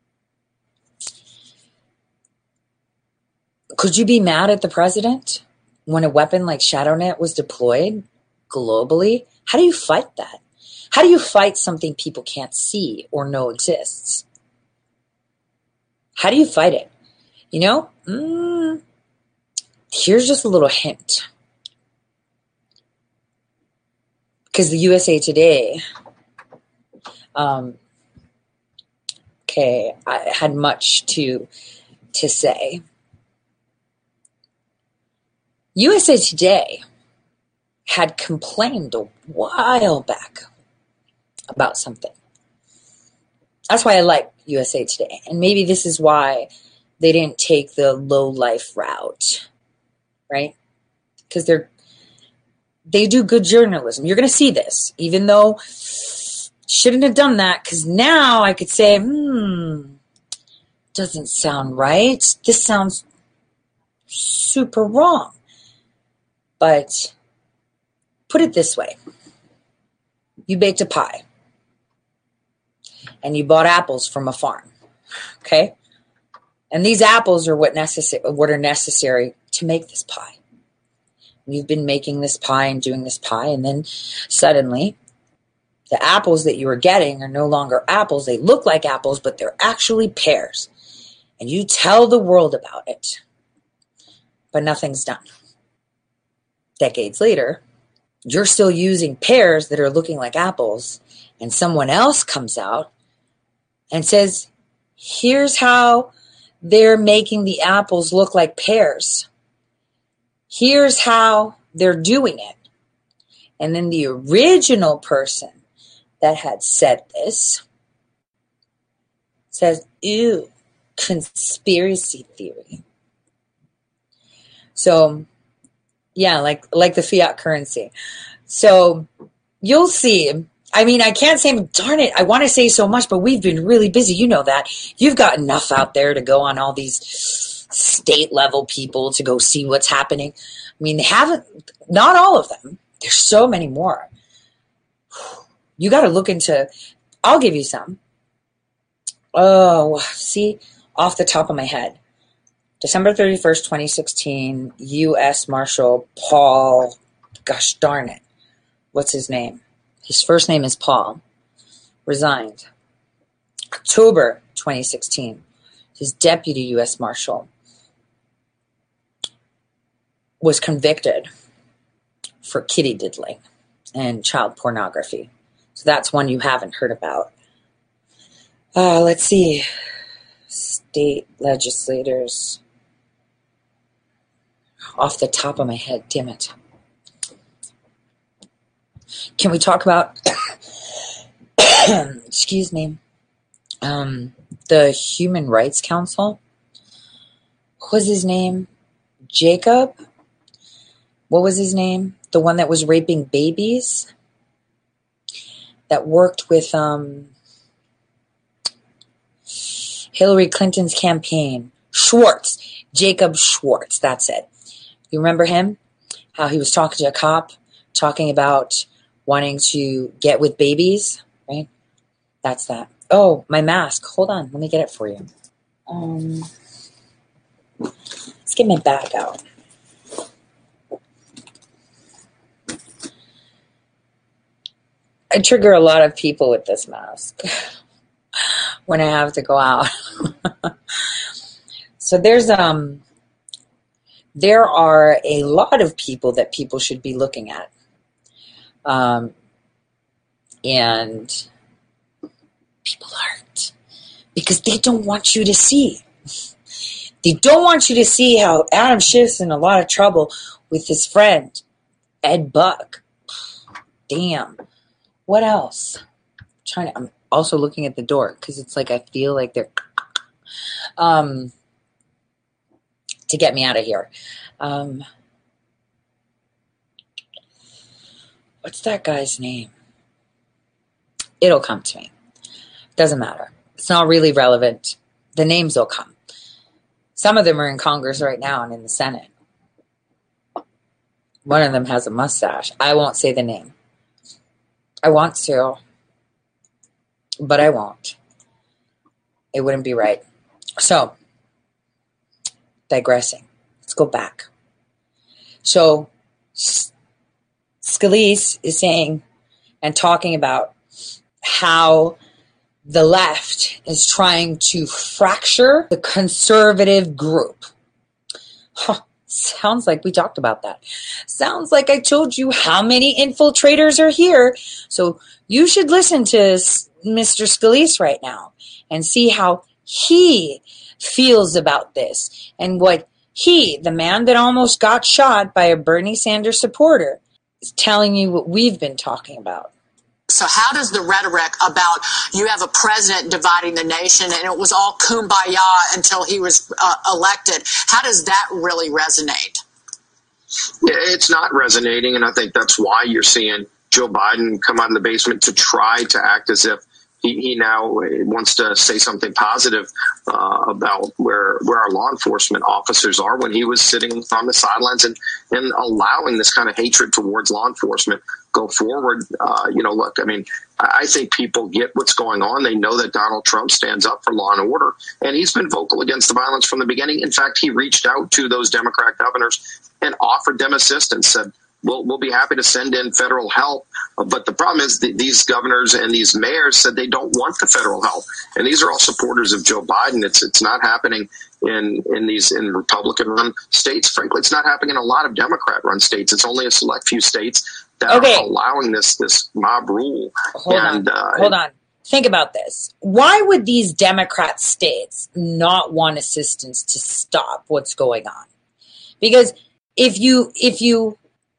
Could you be mad at the president when a weapon like ShadowNet was deployed globally? How do you fight that? How do you fight something people can't see or know exists? How do you fight it? You know, mm, here's just a little hint. Because the U S A Today, um, okay, I had much to to say. U S A Today had complained a while back about something. That's why I like U S A Today. And maybe this is why they didn't take the low life route, right? Because they're they do good journalism. You're going to see this, even though shouldn't have done that, because now I could say, hmm, doesn't sound right. This sounds super wrong. But put it this way. You baked a pie and you bought apples from a farm, okay? And these apples are what necessary, what are necessary to make this pie. You've been making this pie and doing this pie, and then suddenly the apples that you were getting are no longer apples. They look like apples, but they're actually pears. And you tell the world about it, but nothing's done. Decades later, you're still using pears that are looking like apples, and someone else comes out and says, here's how they're making the apples look like pears. Here's how they're doing it. And then the original person that had said this says, ew, conspiracy theory. So, yeah, like like the fiat currency. So you'll see. I mean, I can't say, darn it, I want to say so much, but we've been really busy. You know that. You've got enough out there to go on all these state level people to go see what's happening. I mean, they haven't, not all of them. There's so many more. You got to look into, I'll give you some. Oh, see, off the top of my head. December thirty-first, twenty sixteen, U S Marshal Paul, gosh darn it. What's his name? His first name is Paul. Resigned. October twenty sixteen, his deputy U S Marshal was convicted for kitty diddling and child pornography. So that's one you haven't heard about. Uh, let's see. State legislators. Off the top of my head, damn it. Can we talk about, excuse me, um, the Human Rights Council? What was his name? Jacob? What was his name? The one that was raping babies? That worked with um, Hillary Clinton's campaign. Schwartz. Jacob Schwartz. That's it. You remember him? How he was talking to a cop, talking about wanting to get with babies, right? That's that. Oh, my mask. Hold on. Let me get it for you. Um, let's get my bag out. I trigger a lot of people with this mask when I have to go out. So there's um there are a lot of people that people should be looking at. Um and people aren't, because they don't want you to see. They don't want you to see how Adam Schiff's in a lot of trouble with his friend, Ed Buck. Damn. What else? I'm trying to, I'm also looking at the door because it's like I feel like they're um, to get me out of here. Um, what's that guy's name? It'll come to me. Doesn't matter. It's not really relevant. The names will come. Some of them are in Congress right now and in the Senate. One of them has a mustache. I won't say the name. I want to, but I won't. It wouldn't be right. So, digressing. Let's go back. So, Scalise is saying and talking about how the left is trying to fracture the conservative group. Huh. Sounds like we talked about that. Sounds like I told you how many infiltrators are here. So you should listen to Mister Scalise right now and see how he feels about this and what he, the man that almost got shot by a Bernie Sanders supporter, is telling you what we've been talking about. So how does the rhetoric about you have a president dividing the nation and it was all kumbaya until he was uh, elected, how does that really resonate? It's not resonating, and I think that's why you're seeing Joe Biden come out of the basement to try to act as if he, he now wants to say something positive uh, about where where our law enforcement officers are, when he was sitting on the sidelines and, and allowing this kind of hatred towards law enforcement go forward. Uh, you know, look, I mean, I think people get what's going on. They know that Donald Trump stands up for law and order, and he's been vocal against the violence from the beginning. In fact, he reached out to those Democrat governors and offered them assistance, said, We'll, we'll be happy to send in federal help. But the problem is that these governors and these mayors said they don't want the federal help. And these are all supporters of Joe Biden. It's it's not happening in, in these in Republican-run states. Frankly, it's not happening in a lot of Democrat-run states. It's only a select few states that Okay. are allowing this this mob rule. Hold and, on. Uh, Hold on. Think about this. Why would these Democrat states not want assistance to stop what's going on? Because if you if you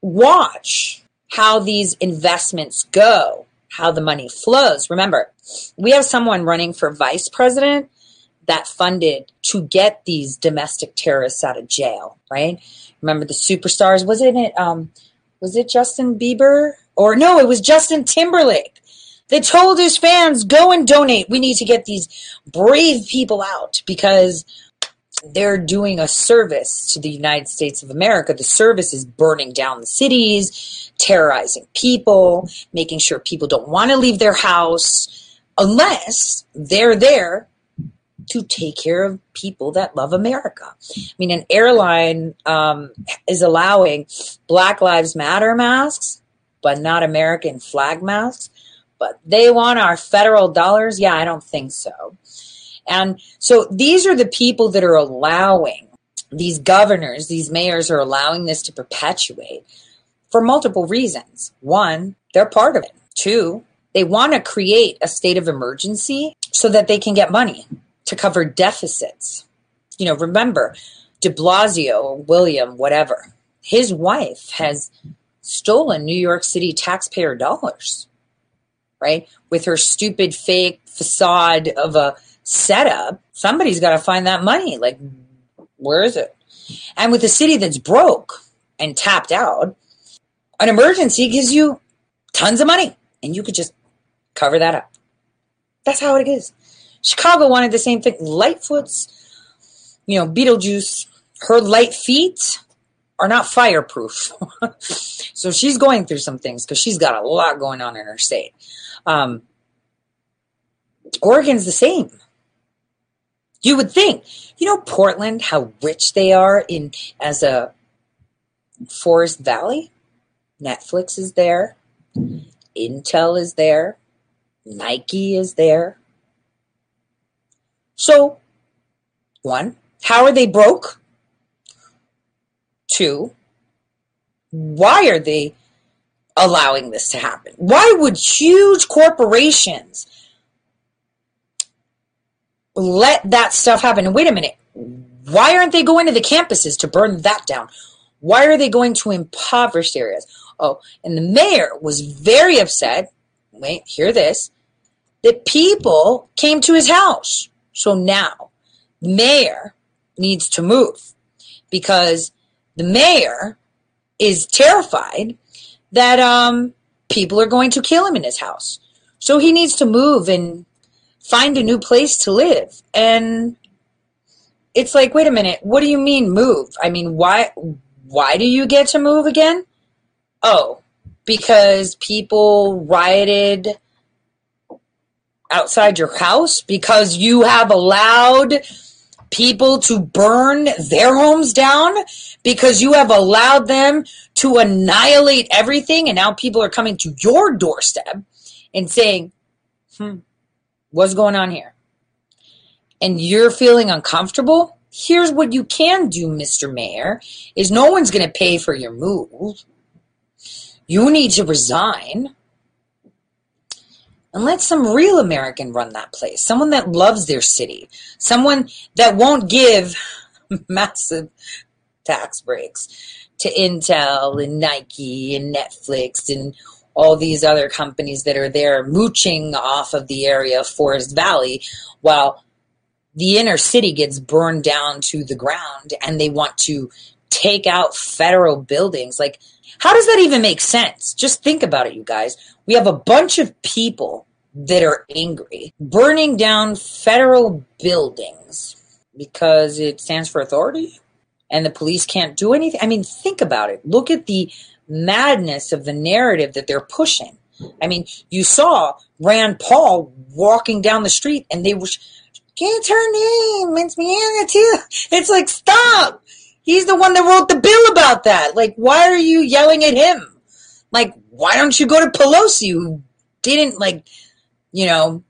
watch how these investments go, how the money flows. Remember, we have someone running for vice president that funded to get these domestic terrorists out of jail, right? Remember the superstars? Wasn't it, um, was it Justin Bieber? Or no, it was Justin Timberlake. They told his fans, go and donate. We need to get these brave people out because they're doing a service to the United States of America. The service is burning down the cities, terrorizing people, making sure people don't want to leave their house unless they're there to take care of people that love America. I mean, an airline um, is allowing Black Lives Matter masks, but not American flag masks. But they want our federal dollars? Yeah, I don't think so. And so these are the people that are allowing, these governors, these mayors are allowing this to perpetuate for multiple reasons. One, they're part of it. Two, they want to create a state of emergency so that they can get money to cover deficits. You know, remember, de Blasio, William, whatever, his wife has stolen New York City taxpayer dollars, right? With her stupid fake facade of a setup, somebody's got to find that money. Like, where is it? And with a city that's broke and tapped out, an emergency gives you tons of money and you could just cover that up. That's how it is. Chicago wanted the same thing. Lightfoot's, you know, Beetlejuice, her light feet are not fireproof. So she's going through some things because she's got a lot going on in her state. Um, Oregon's the same. You would think, you know, Portland, how rich they are in as a Forest Valley. Netflix is there. Intel is there. Nike is there. So, one, how are they broke? Two, why are they allowing this to happen? Why would huge corporations let that stuff happen? And wait a minute, why aren't they going to the campuses to burn that down? Why are they going to impoverished areas? Oh, and the mayor was very upset, wait, hear this, that people came to his house. So now, the mayor needs to move because the mayor is terrified that um, people are going to kill him in his house. So he needs to move and find a new place to live. And it's like, wait a minute, what do you mean move? I mean, why why do you get to move again? Oh, because people rioted outside your house? Because you have allowed people to burn their homes down? Because you have allowed them to annihilate everything and now people are coming to your doorstep and saying, hmm, what's going on here? And you're feeling uncomfortable? Here's what you can do, Mister Mayor, is no one's going to pay for your move. You need to resign and let some real American run that place. Someone that loves their city. Someone that won't give massive tax breaks to Intel and Nike and Netflix and all these other companies that are there mooching off of the area of Forest Valley while the inner city gets burned down to the ground and they want to take out federal buildings. Like, how does that even make sense? Just think about it, you guys. We have a bunch of people that are angry, burning down federal buildings because it stands for authority and the police can't do anything. I mean, think about it. Look at the madness of the narrative that they're pushing. I mean, you saw Rand Paul walking down the street and they were, it's her name, it's Brianna too. It's like, stop. He's the one that wrote the bill about that. Like, why are you yelling at him? Like, why don't you go to Pelosi, who didn't, like, you know,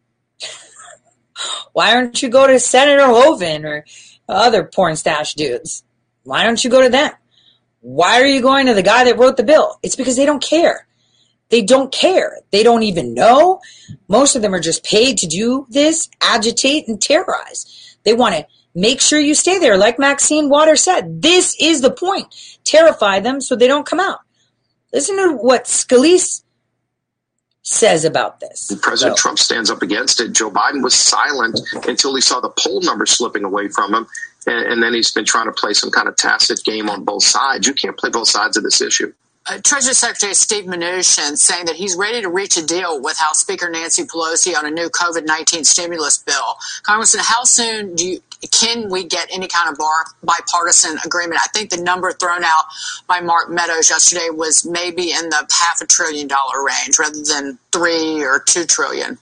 why don't you go to Senator Hoeven or other porn stash dudes? Why don't you go to them? Why are you going to the guy that wrote the bill? It's because they don't care. They don't care. They don't even know. Most of them are just paid to do this, agitate, and terrorize. They want to make sure you stay there. Like Maxine Waters said, this is the point. Terrify them so they don't come out. Listen to what Scalise says about this. President so. Trump stands up against it. Joe Biden was silent until he saw the poll numbers slipping away from him. And, and then he's been trying to play some kind of tacit game on both sides. You can't play both sides of this issue. Uh, Treasury Secretary Steve Mnuchin saying that he's ready to reach a deal with House Speaker Nancy Pelosi on a new COVID nineteen stimulus bill. Congressman, how soon do you, can we get any kind of bar, bipartisan agreement? I think the number thrown out by Mark Meadows yesterday was maybe in the half a trillion dollar range rather than three or two trillion.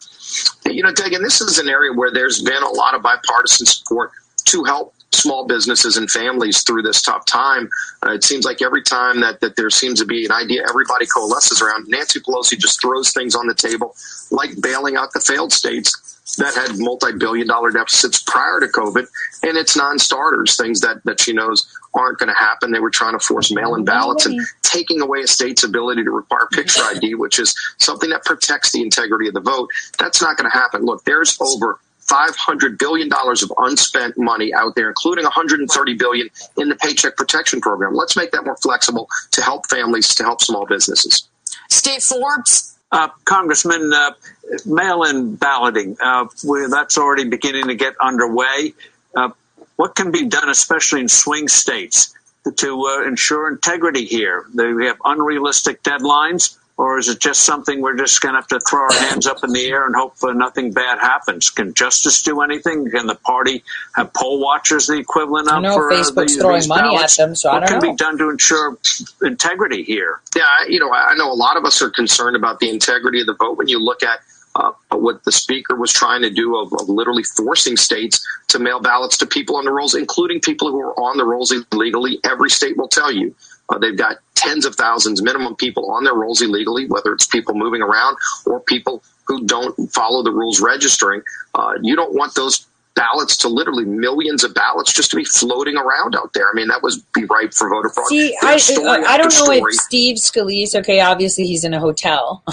You know, Doug, and this is an area where there's been a lot of bipartisan support to help small businesses and families through this tough time. Uh, it seems like every time that, that there seems to be an idea everybody coalesces around, Nancy Pelosi just throws things on the table, like bailing out the failed states that had multi-billion dollar deficits prior to COVID, and it's non-starters, things that, that she knows aren't going to happen. They were trying to force mail-in ballots and taking away a state's ability to require picture I D, which is something that protects the integrity of the vote. That's not going to happen. Look, there's over five hundred billion dollars of unspent money out there, including one hundred thirty billion dollars in the Paycheck Protection Program. Let's make that more flexible to help families, to help small businesses. Steve Forbes. Uh, Congressman, uh, mail-in balloting, uh, that's already beginning to get underway. Uh, what can be done, especially in swing states, to uh, ensure integrity here? Do we have unrealistic deadlines? Or is it just something we're just going to have to throw our hands up in the air and hope uh, nothing bad happens? Can justice do anything? Can the party have poll watchers the equivalent of? I know for, Facebook's uh, the, throwing money ballots? at them, so what I don't know. What can be done to ensure integrity here? Yeah, you know, I know a lot of us are concerned about the integrity of the vote when you look at uh, what the speaker was trying to do of, of literally forcing states to mail ballots to people on the rolls, including people who are on the rolls illegally. Every state will tell you. Uh, they've got tens of thousands minimum people on their rolls illegally, whether it's people moving around or people who don't follow the rules registering. Uh, you don't want those ballots to literally millions of ballots just to be floating around out there. I mean, that was be ripe for voter fraud. See, I, I don't know if Steve Scalise, okay, obviously he's in a hotel.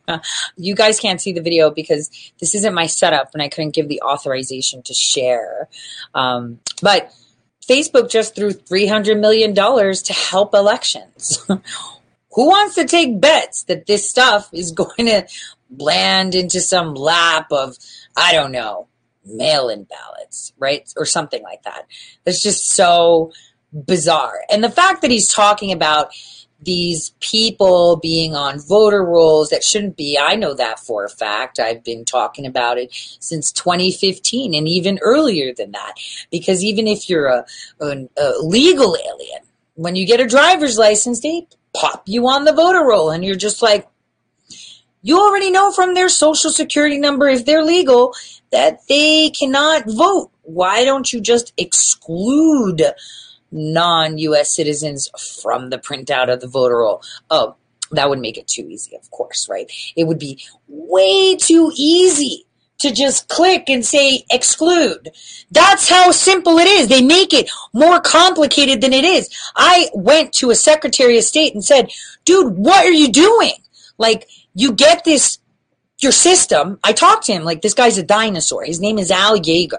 You guys can't see the video because this isn't my setup and I couldn't give the authorization to share. Um, but Facebook just threw three hundred million dollars to help elections. Who wants to take bets that this stuff is going to land into some lap of, I don't know, mail-in ballots, right? Or something like that. That's just so bizarre. And the fact that he's talking about these people being on voter rolls that shouldn't be, I know that for a fact. I've been talking about it since twenty fifteen and even earlier than that. Because even if you're a, a, a legal alien, when you get a driver's license, they pop you on the voter roll and you're just like, you already know from their social security number, if they're legal, that they cannot vote. Why don't you just exclude non-U S citizens from the printout of the voter roll? Oh, that would make it too easy, of course, right? It would be way too easy to just click and say exclude. That's how simple it is. They make it more complicated than it is. I went to a Secretary of State and said, dude, what are you doing? Like, you get this, your system. I talked to him like this guy's a dinosaur. His name is Al Yeager.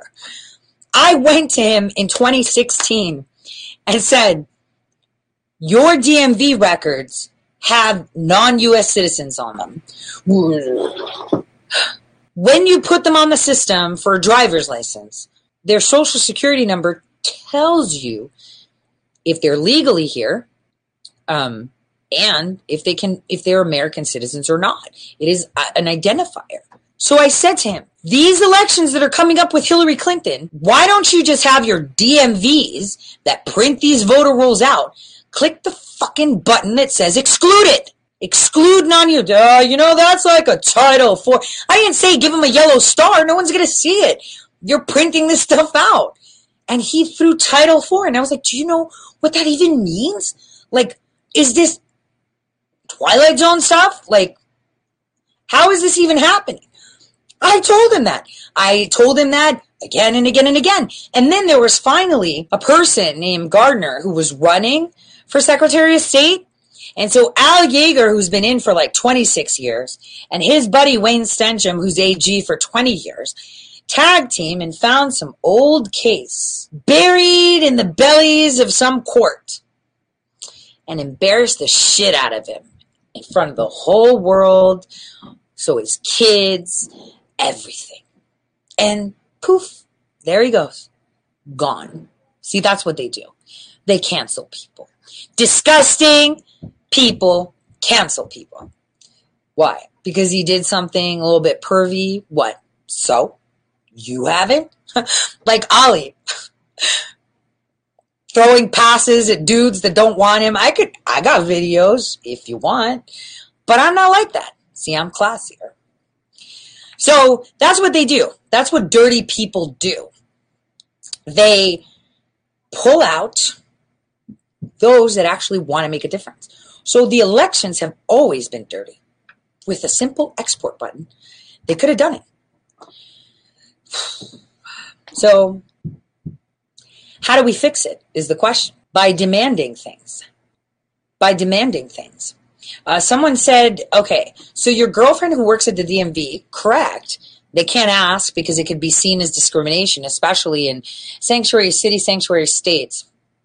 I went to him in twenty sixteen and said, your D M V records have non-U S citizens on them. When you put them on the system for a driver's license, their social security number tells you if they're legally here, um, and if they can, if they're American citizens or not. It is an identifier. So I said to him, these elections that are coming up with Hillary Clinton, why don't you just have your D M Vs that print these voter rolls out, click the fucking button that says excluded. Exclude non-U. Uh, you know, that's like a Title four. I didn't say give them a yellow star. No one's going to see it. You're printing this stuff out. And he threw Title four. And I was like, do you know what that even means? Like, is this Twilight Zone stuff? Like, how is this even happening? I told him that. I told him that again and again and again. And then there was finally a person named Gardner who was running for Secretary of State. And so Al Yeager, who's been in for like twenty-six years, and his buddy Wayne Stencham, who's A G for twenty years, tag team and found some old case buried in the bellies of some court and embarrassed the shit out of him in front of the whole world. So his kids, everything. And poof, there he goes. Gone. See, that's what they do. They cancel people. Disgusting people cancel people. Why? Because he did something a little bit pervy. What? So? You haven't? Like Ali. Throwing passes at dudes that don't want him. I could, I got videos if you want. But I'm not like that. See, I'm classier. So that's what they do. That's what dirty people do. They pull out those that actually want to make a difference. So the elections have always been dirty. With a simple export button, they could have done it. So how do we fix it is the question. By demanding things. By demanding things. Uh, someone said, okay, so your girlfriend who works at the D M V, correct. They can't ask because it could be seen as discrimination, especially in sanctuary city, sanctuary states.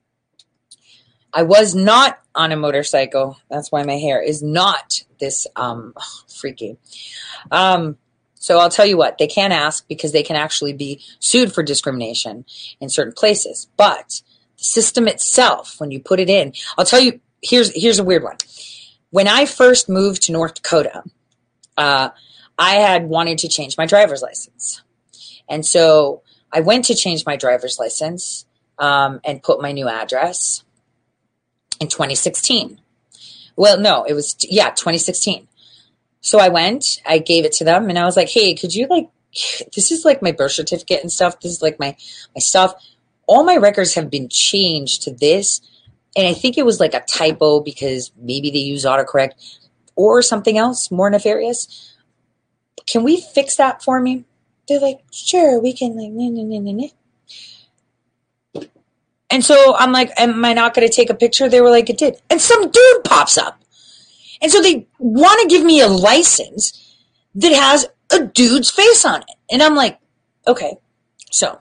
I was not on a motorcycle. That's why my hair is not this um, freaky. Um, so I'll tell you what, they can't ask because they can actually be sued for discrimination in certain places. But the system itself, when you put it in, I'll tell you, here's here's a weird one. When I first moved to North Dakota, uh, I had wanted to change my driver's license. And so I went to change my driver's license um, and put my new address in twenty sixteen. Well, no, it was, yeah, twenty sixteen. So I went, I gave it to them, and I was like, hey, could you, like, this is like my birth certificate and stuff. This is like my, my stuff. All my records have been changed to this. And I think it was like a typo because maybe they use autocorrect or something else more nefarious. Can we fix that for me? They're like, sure, we can, like, nah, nah, nah, nah, nah. And so I'm like, am I not going to take a picture? They were like, it did. And some dude pops up. And so they want to give me a license that has a dude's face on it. And I'm like, okay, so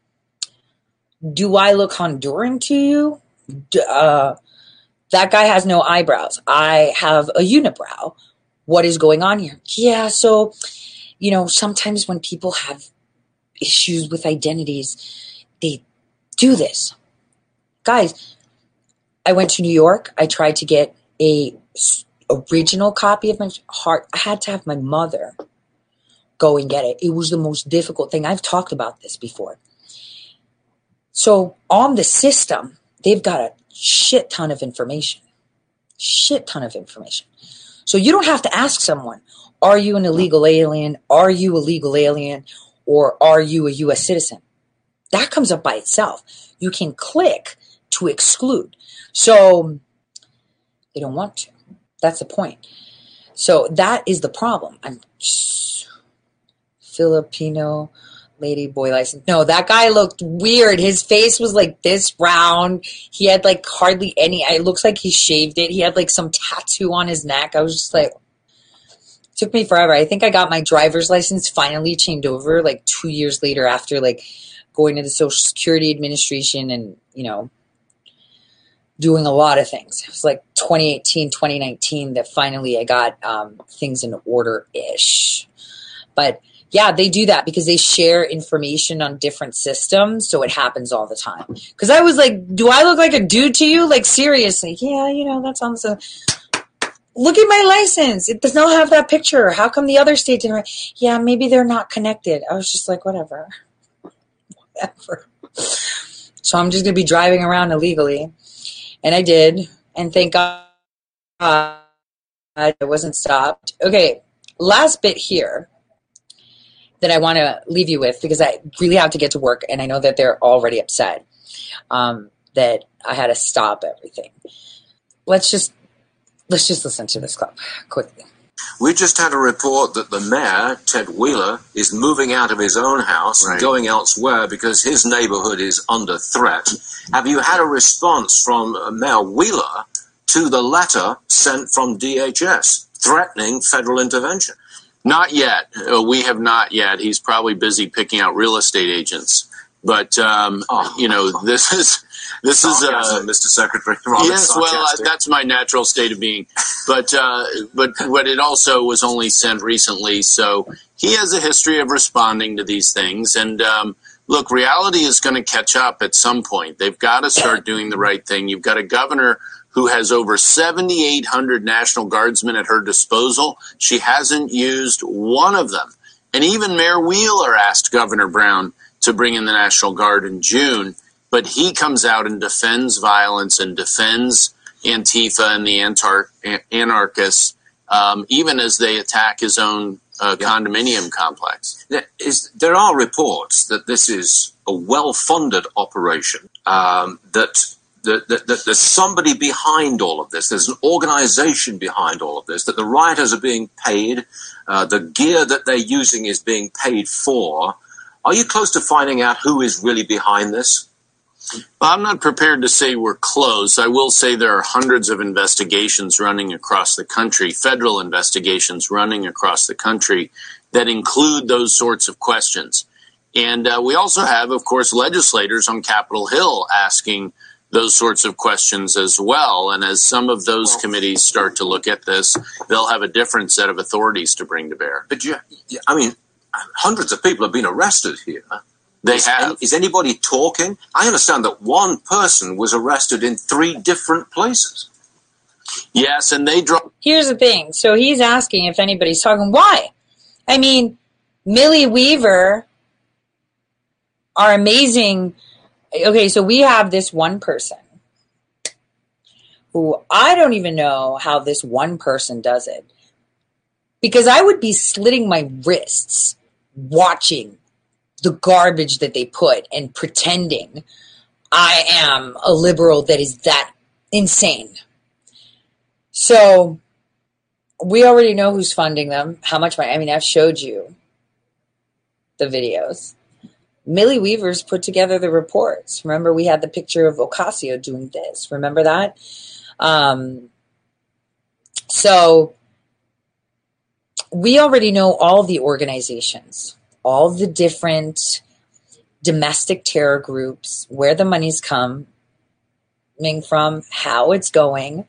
do I look Honduran to you? Uh, that guy has no eyebrows. I have a unibrow. What is going on here? Yeah, so, you know, sometimes when people have issues with identities, they do this. Guys, I went to New York. I tried to get a original copy of my heart. I had to have my mother go and get it. It was the most difficult thing. I've talked about this before. So on the system, they've got a shit ton of information. Shit ton of information. So you don't have to ask someone, are you an illegal alien? Are you a legal alien? Or are you a U S citizen? That comes up by itself. You can click to exclude. So they don't want to. That's the point. So that is the problem. I'm Filipino lady boy license. No, that guy looked weird. His face was like this round. He had like hardly any, it looks like he shaved it. He had like some tattoo on his neck. I was just like, it took me forever. I think I got my driver's license finally changed over like two years later after like going to the Social Security Administration and, you know, doing a lot of things. It was like twenty eighteen, twenty nineteen that finally I got um, things in order-ish. But yeah, they do that because they share information on different systems, so it happens all the time. Because I was like, do I look like a dude to you? Like, seriously. Yeah, you know, that sounds... A- Look at my license. It does not have that picture. How come the other state didn't? Yeah, maybe they're not connected. I was just like, whatever. Whatever. So I'm just going to be driving around illegally. And I did. And thank God I wasn't stopped. Okay, last bit here that I want to leave you with, because I really have to get to work, and I know that they're already upset um, that I had to stop everything. Let's just let's just listen to this clip quickly. We just had a report that the mayor, Ted Wheeler, is moving out of his own house right. and going elsewhere because his neighborhood is under threat. Have you had a response from Mayor Wheeler to the letter sent from D H S threatening federal intervention? Not yet. Uh, we have not yet. He's probably busy picking out real estate agents. But, um, oh. you know, this is... This sarcasm, is uh, Mister Secretary. Yes, well, uh, that's my natural state of being. But uh, but but it also was only sent recently, so he has a history of responding to these things. And um, look, reality is going to catch up at some point. They've got to start doing the right thing. You've got a governor who has over seventy-eight hundred National Guardsmen at her disposal. She hasn't used one of them. And even Mayor Wheeler asked Governor Brown to bring in the National Guard in June. But he comes out and defends violence and defends Antifa and the antar- anarchists, um, even as they attack his own uh, yeah. condominium complex. There, is, there are reports that this is a well-funded operation, um, that, that, that, that there's somebody behind all of this. There's an organization behind all of this, that the rioters are being paid, uh, the gear that they're using is being paid for. Are you close to finding out who is really behind this? Well, I'm not prepared to say we're close. I will say there are hundreds of investigations running across the country, federal investigations running across the country that include those sorts of questions. And uh, we also have, of course, legislators on Capitol Hill asking those sorts of questions as well. And as some of those committees start to look at this, they'll have a different set of authorities to bring to bear. But, you, I mean, hundreds of people have been arrested here. They is, have. Is anybody talking? I understand that one person was arrested in three different places. Yes, and they draw. Here's the thing. So he's asking if anybody's talking. Why? I mean, Millie Weaver, our amazing. Okay, so we have this one person who I don't even know how this one person does it, because I would be slitting my wrists watching the garbage that they put and pretending I am a liberal that is that insane. So we already know who's funding them, how much money. I mean, I've showed you the videos. Millie Weaver's put together the reports. Remember, we had the picture of Ocasio doing this. Remember that? Um, so we already know all the organizations, all the different domestic terror groups, where the money's coming from, how it's going.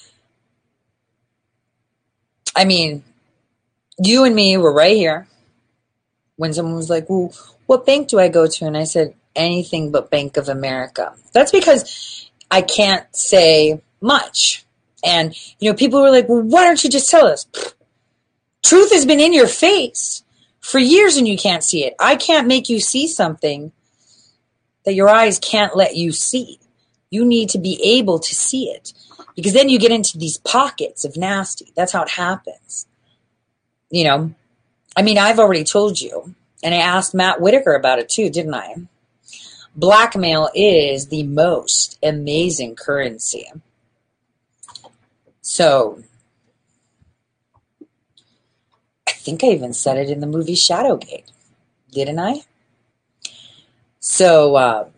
I mean, you and me were right here when someone was like, well, what bank do I go to? And I said, anything but Bank of America. That's because I can't say much. And, you know, people were like, well, why don't you just tell us? Truth has been in your face for years and you can't see it. I can't make you see something that your eyes can't let you see. You need to be able to see it, because then you get into these pockets of nasty. That's how it happens. You know, I mean, I've already told you, and I asked Matt Whitaker about it too, didn't I? Blackmail is the most amazing currency. So I think I even said it in the movie Shadowgate, didn't I? So uh,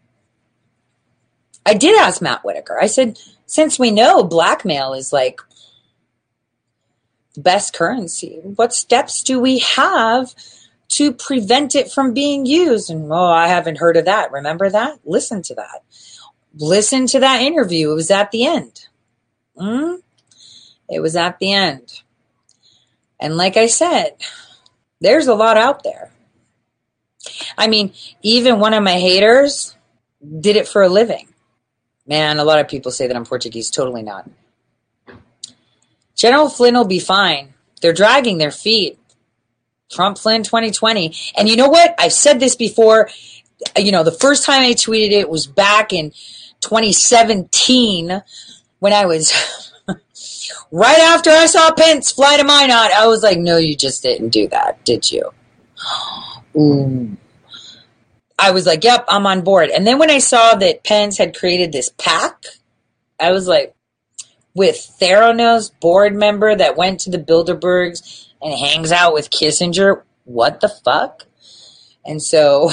I did ask Matt Whitaker. I said, since we know blackmail is like the best currency, what steps do we have to prevent it from being used? And, oh, I haven't heard of that. Remember that? Listen to that. listen to that interview. It was at the end. Mm? It was at the end. And like I said, there's a lot out there. I mean, even one of my haters did it for a living. Man, a lot of people say that I'm Portuguese. Totally not. General Flynn will be fine. They're dragging their feet. Trump Flynn twenty twenty. And you know what? I've said this before. You know, the first time I tweeted it was back in twenty seventeen when I was right after I saw Pence fly to Minot. I was like, no, you just didn't do that, did you? Ooh. I was like, yep, I'm on board. And then when I saw that Pence had created this PAC, I was like, with Theranos board member that went to the Bilderbergs and hangs out with Kissinger, what the fuck? And so,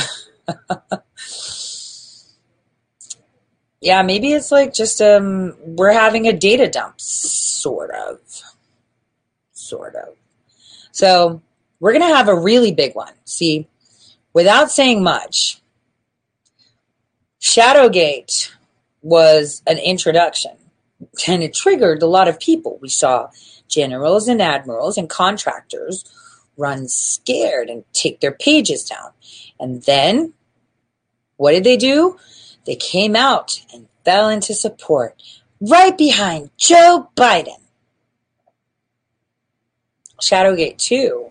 yeah, maybe it's like just, um, we're having a data dump, sort of, sort of. So we're going to have a really big one. See, without saying much, Shadowgate was an introduction, and it triggered a lot of people. We saw generals and admirals and contractors run scared and take their pages down. And then, what did they do? They came out and fell into support right behind Joe Biden. Shadowgate two.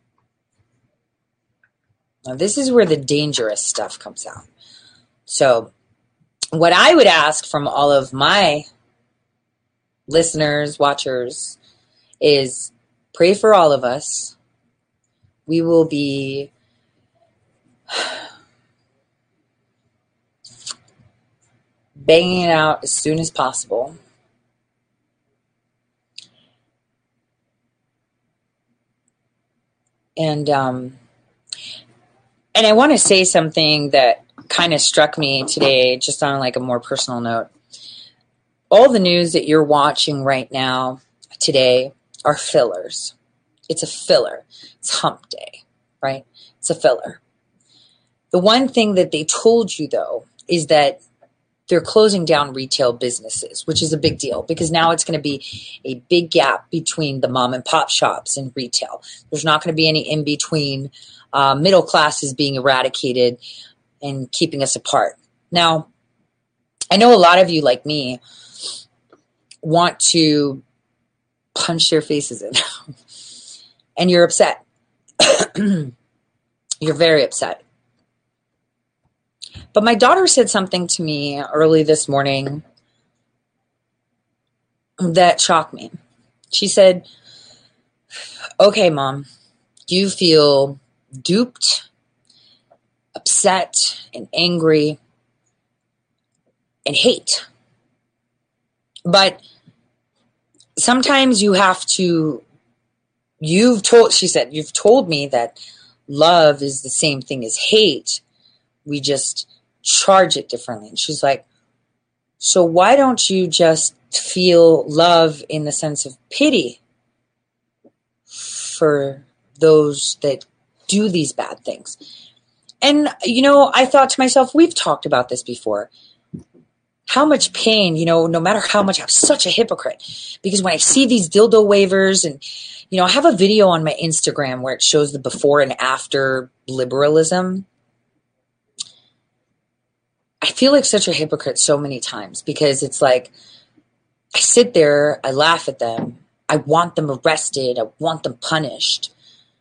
Now, this is where the dangerous stuff comes out. So, what I would ask from all of my listeners, watchers, is pray for all of us. We will be banging it out as soon as possible. And, um, and I want to say something that kind of struck me today, just on like a more personal note. All the news that you're watching right now today are fillers. It's a filler. It's hump day, right? It's a filler. The one thing that they told you, though, is that they're closing down retail businesses, which is a big deal because now it's going to be a big gap between the mom and pop shops and retail. There's not going to be any in between. Uh, middle class is being eradicated and keeping us apart. Now, I know a lot of you, like me, want to punch their faces in. And you're upset. You're very upset. But my daughter said something to me early this morning that shocked me. She said, okay, Mom, you feel duped, upset, and angry, and hate. But sometimes you have to, you've told, she said, you've told me that love is the same thing as hate. We just charge it differently. And she's like, so why don't you just feel love in the sense of pity for those that do these bad things? And, you know, I thought to myself, we've talked about this before. How much pain, you know, no matter how much, I'm such a hypocrite. Because when I see these dildo waivers and, you know, I have a video on my Instagram where it shows the before and after liberalism. I feel like such a hypocrite so many times because it's like, I sit there, I laugh at them. I want them arrested. I want them punished.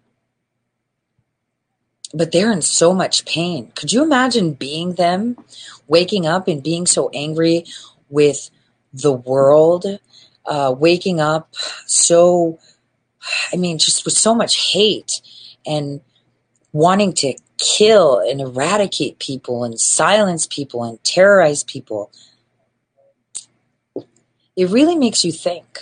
But they're in so much pain. Could you imagine being them, waking up and being so angry with the world, uh, waking up so, I mean, just with so much hate and wanting to kill and eradicate people and silence people and terrorize people? It really makes you think.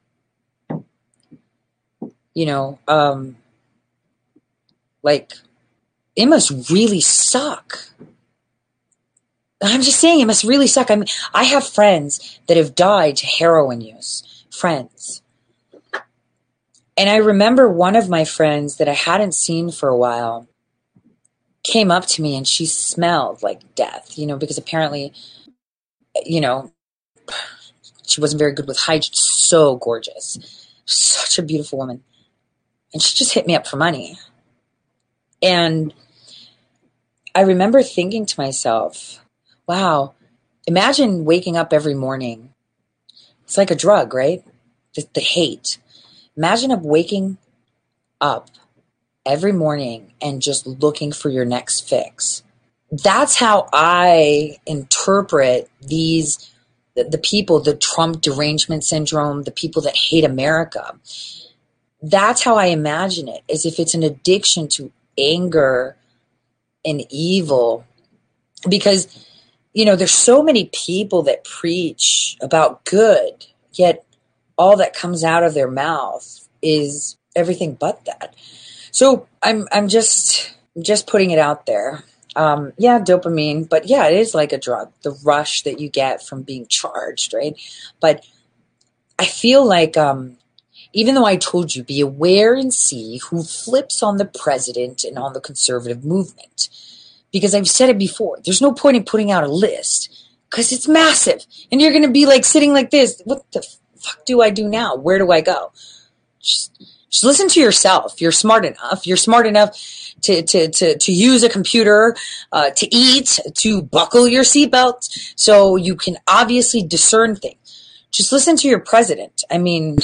You know, um, like, it must really suck. I'm just saying, it must really suck. I mean, I have friends that have died to heroin use. Friends. And I remember one of my friends that I hadn't seen for a while came up to me and she smelled like death, you know, because apparently you know, she wasn't very good with hygiene. So gorgeous. Such a beautiful woman. And she just hit me up for money. And I remember thinking to myself, wow, imagine waking up every morning. It's like a drug, right? The, the hate. Imagine of waking up every morning and just looking for your next fix. That's how I interpret these, the, the people, the Trump derangement syndrome, the people that hate America. That's how I imagine it, as if it's an addiction to anger and evil. Because, you know, there's so many people that preach about good, yet all that comes out of their mouth is everything but that. So I'm I'm just just putting it out there. Um, yeah, dopamine, but yeah, it is like a drug, the rush that you get from being charged, right? But I feel like, um, even though I told you, be aware and see who flips on the president and on the conservative movement. Because I've said it before, there's no point in putting out a list because it's massive. And you're going to be like sitting like this. What the fuck do I do now? Where do I go? Just, just listen to yourself. You're smart enough. You're smart enough to to to, to use a computer, uh, to eat, to buckle your seatbelt, so you can obviously discern things. Just listen to your president. I mean,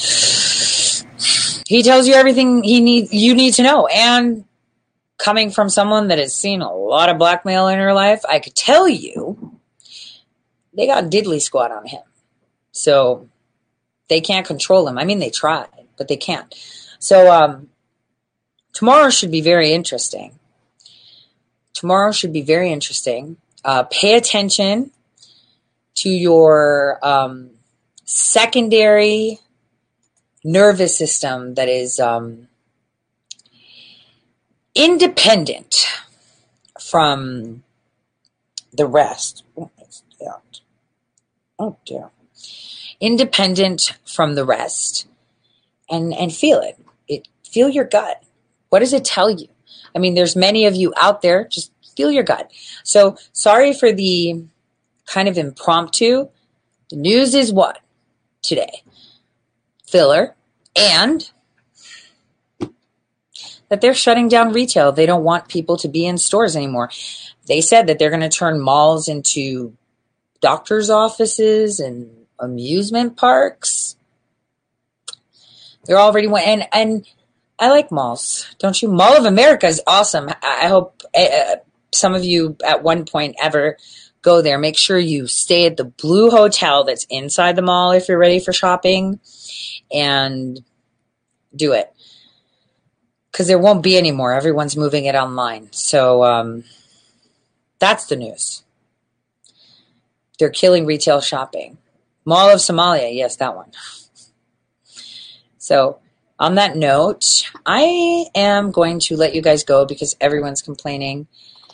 he tells you everything he need, you need to know. And coming from someone that has seen a lot of blackmail in her life, I could tell you they got diddly squat on him. So they can't control him. I mean, they tried, but they can't. So um, tomorrow should be very interesting. Tomorrow should be very interesting. Uh, pay attention to your um, secondary nervous system that is um, independent from the rest. Oh, dear. Oh, dear. Independent from the rest. And, and feel it. It. Feel your gut. What does it tell you? I mean, there's many of you out there. Just feel your gut. So sorry for the kind of impromptu. The news is what today? Filler, and that they're shutting down retail. They don't want people to be in stores anymore. They said that they're going to turn malls into doctors' offices and amusement parks. They're already and and I like malls, don't you? Mall of America is awesome. I hope uh, some of you at one point ever go there. Make sure you stay at the Blue Hotel that's inside the mall if you're ready for shopping, and do it. Because there won't be any more. Everyone's moving it online. So um, that's the news. They're killing retail shopping. Mall of Somalia. Yes, that one. So on that note, I am going to let you guys go because everyone's complaining.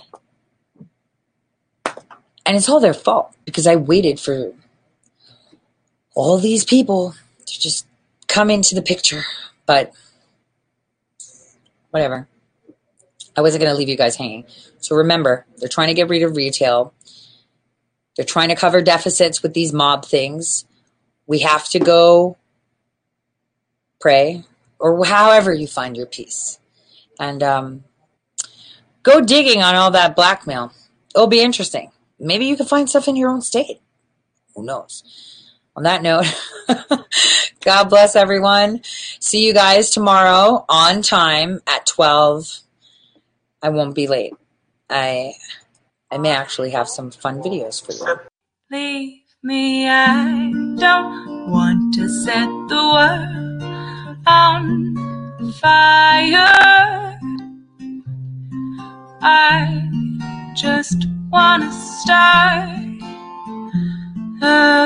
And it's all their fault because I waited for all these people to just come into the picture. But whatever. I wasn't going to leave you guys hanging. So remember, they're trying to get rid of retail. They're trying to cover deficits with these mob things. We have to go pray, or however you find your peace. And um, go digging on all that blackmail. It'll be interesting. Maybe you can find stuff in your own state. Who knows? On that note, God bless everyone. See you guys tomorrow on time at twelve. I won't be late. I I may actually have some fun videos for you. Leave me, I don't want to set the world on fire. I just want to start a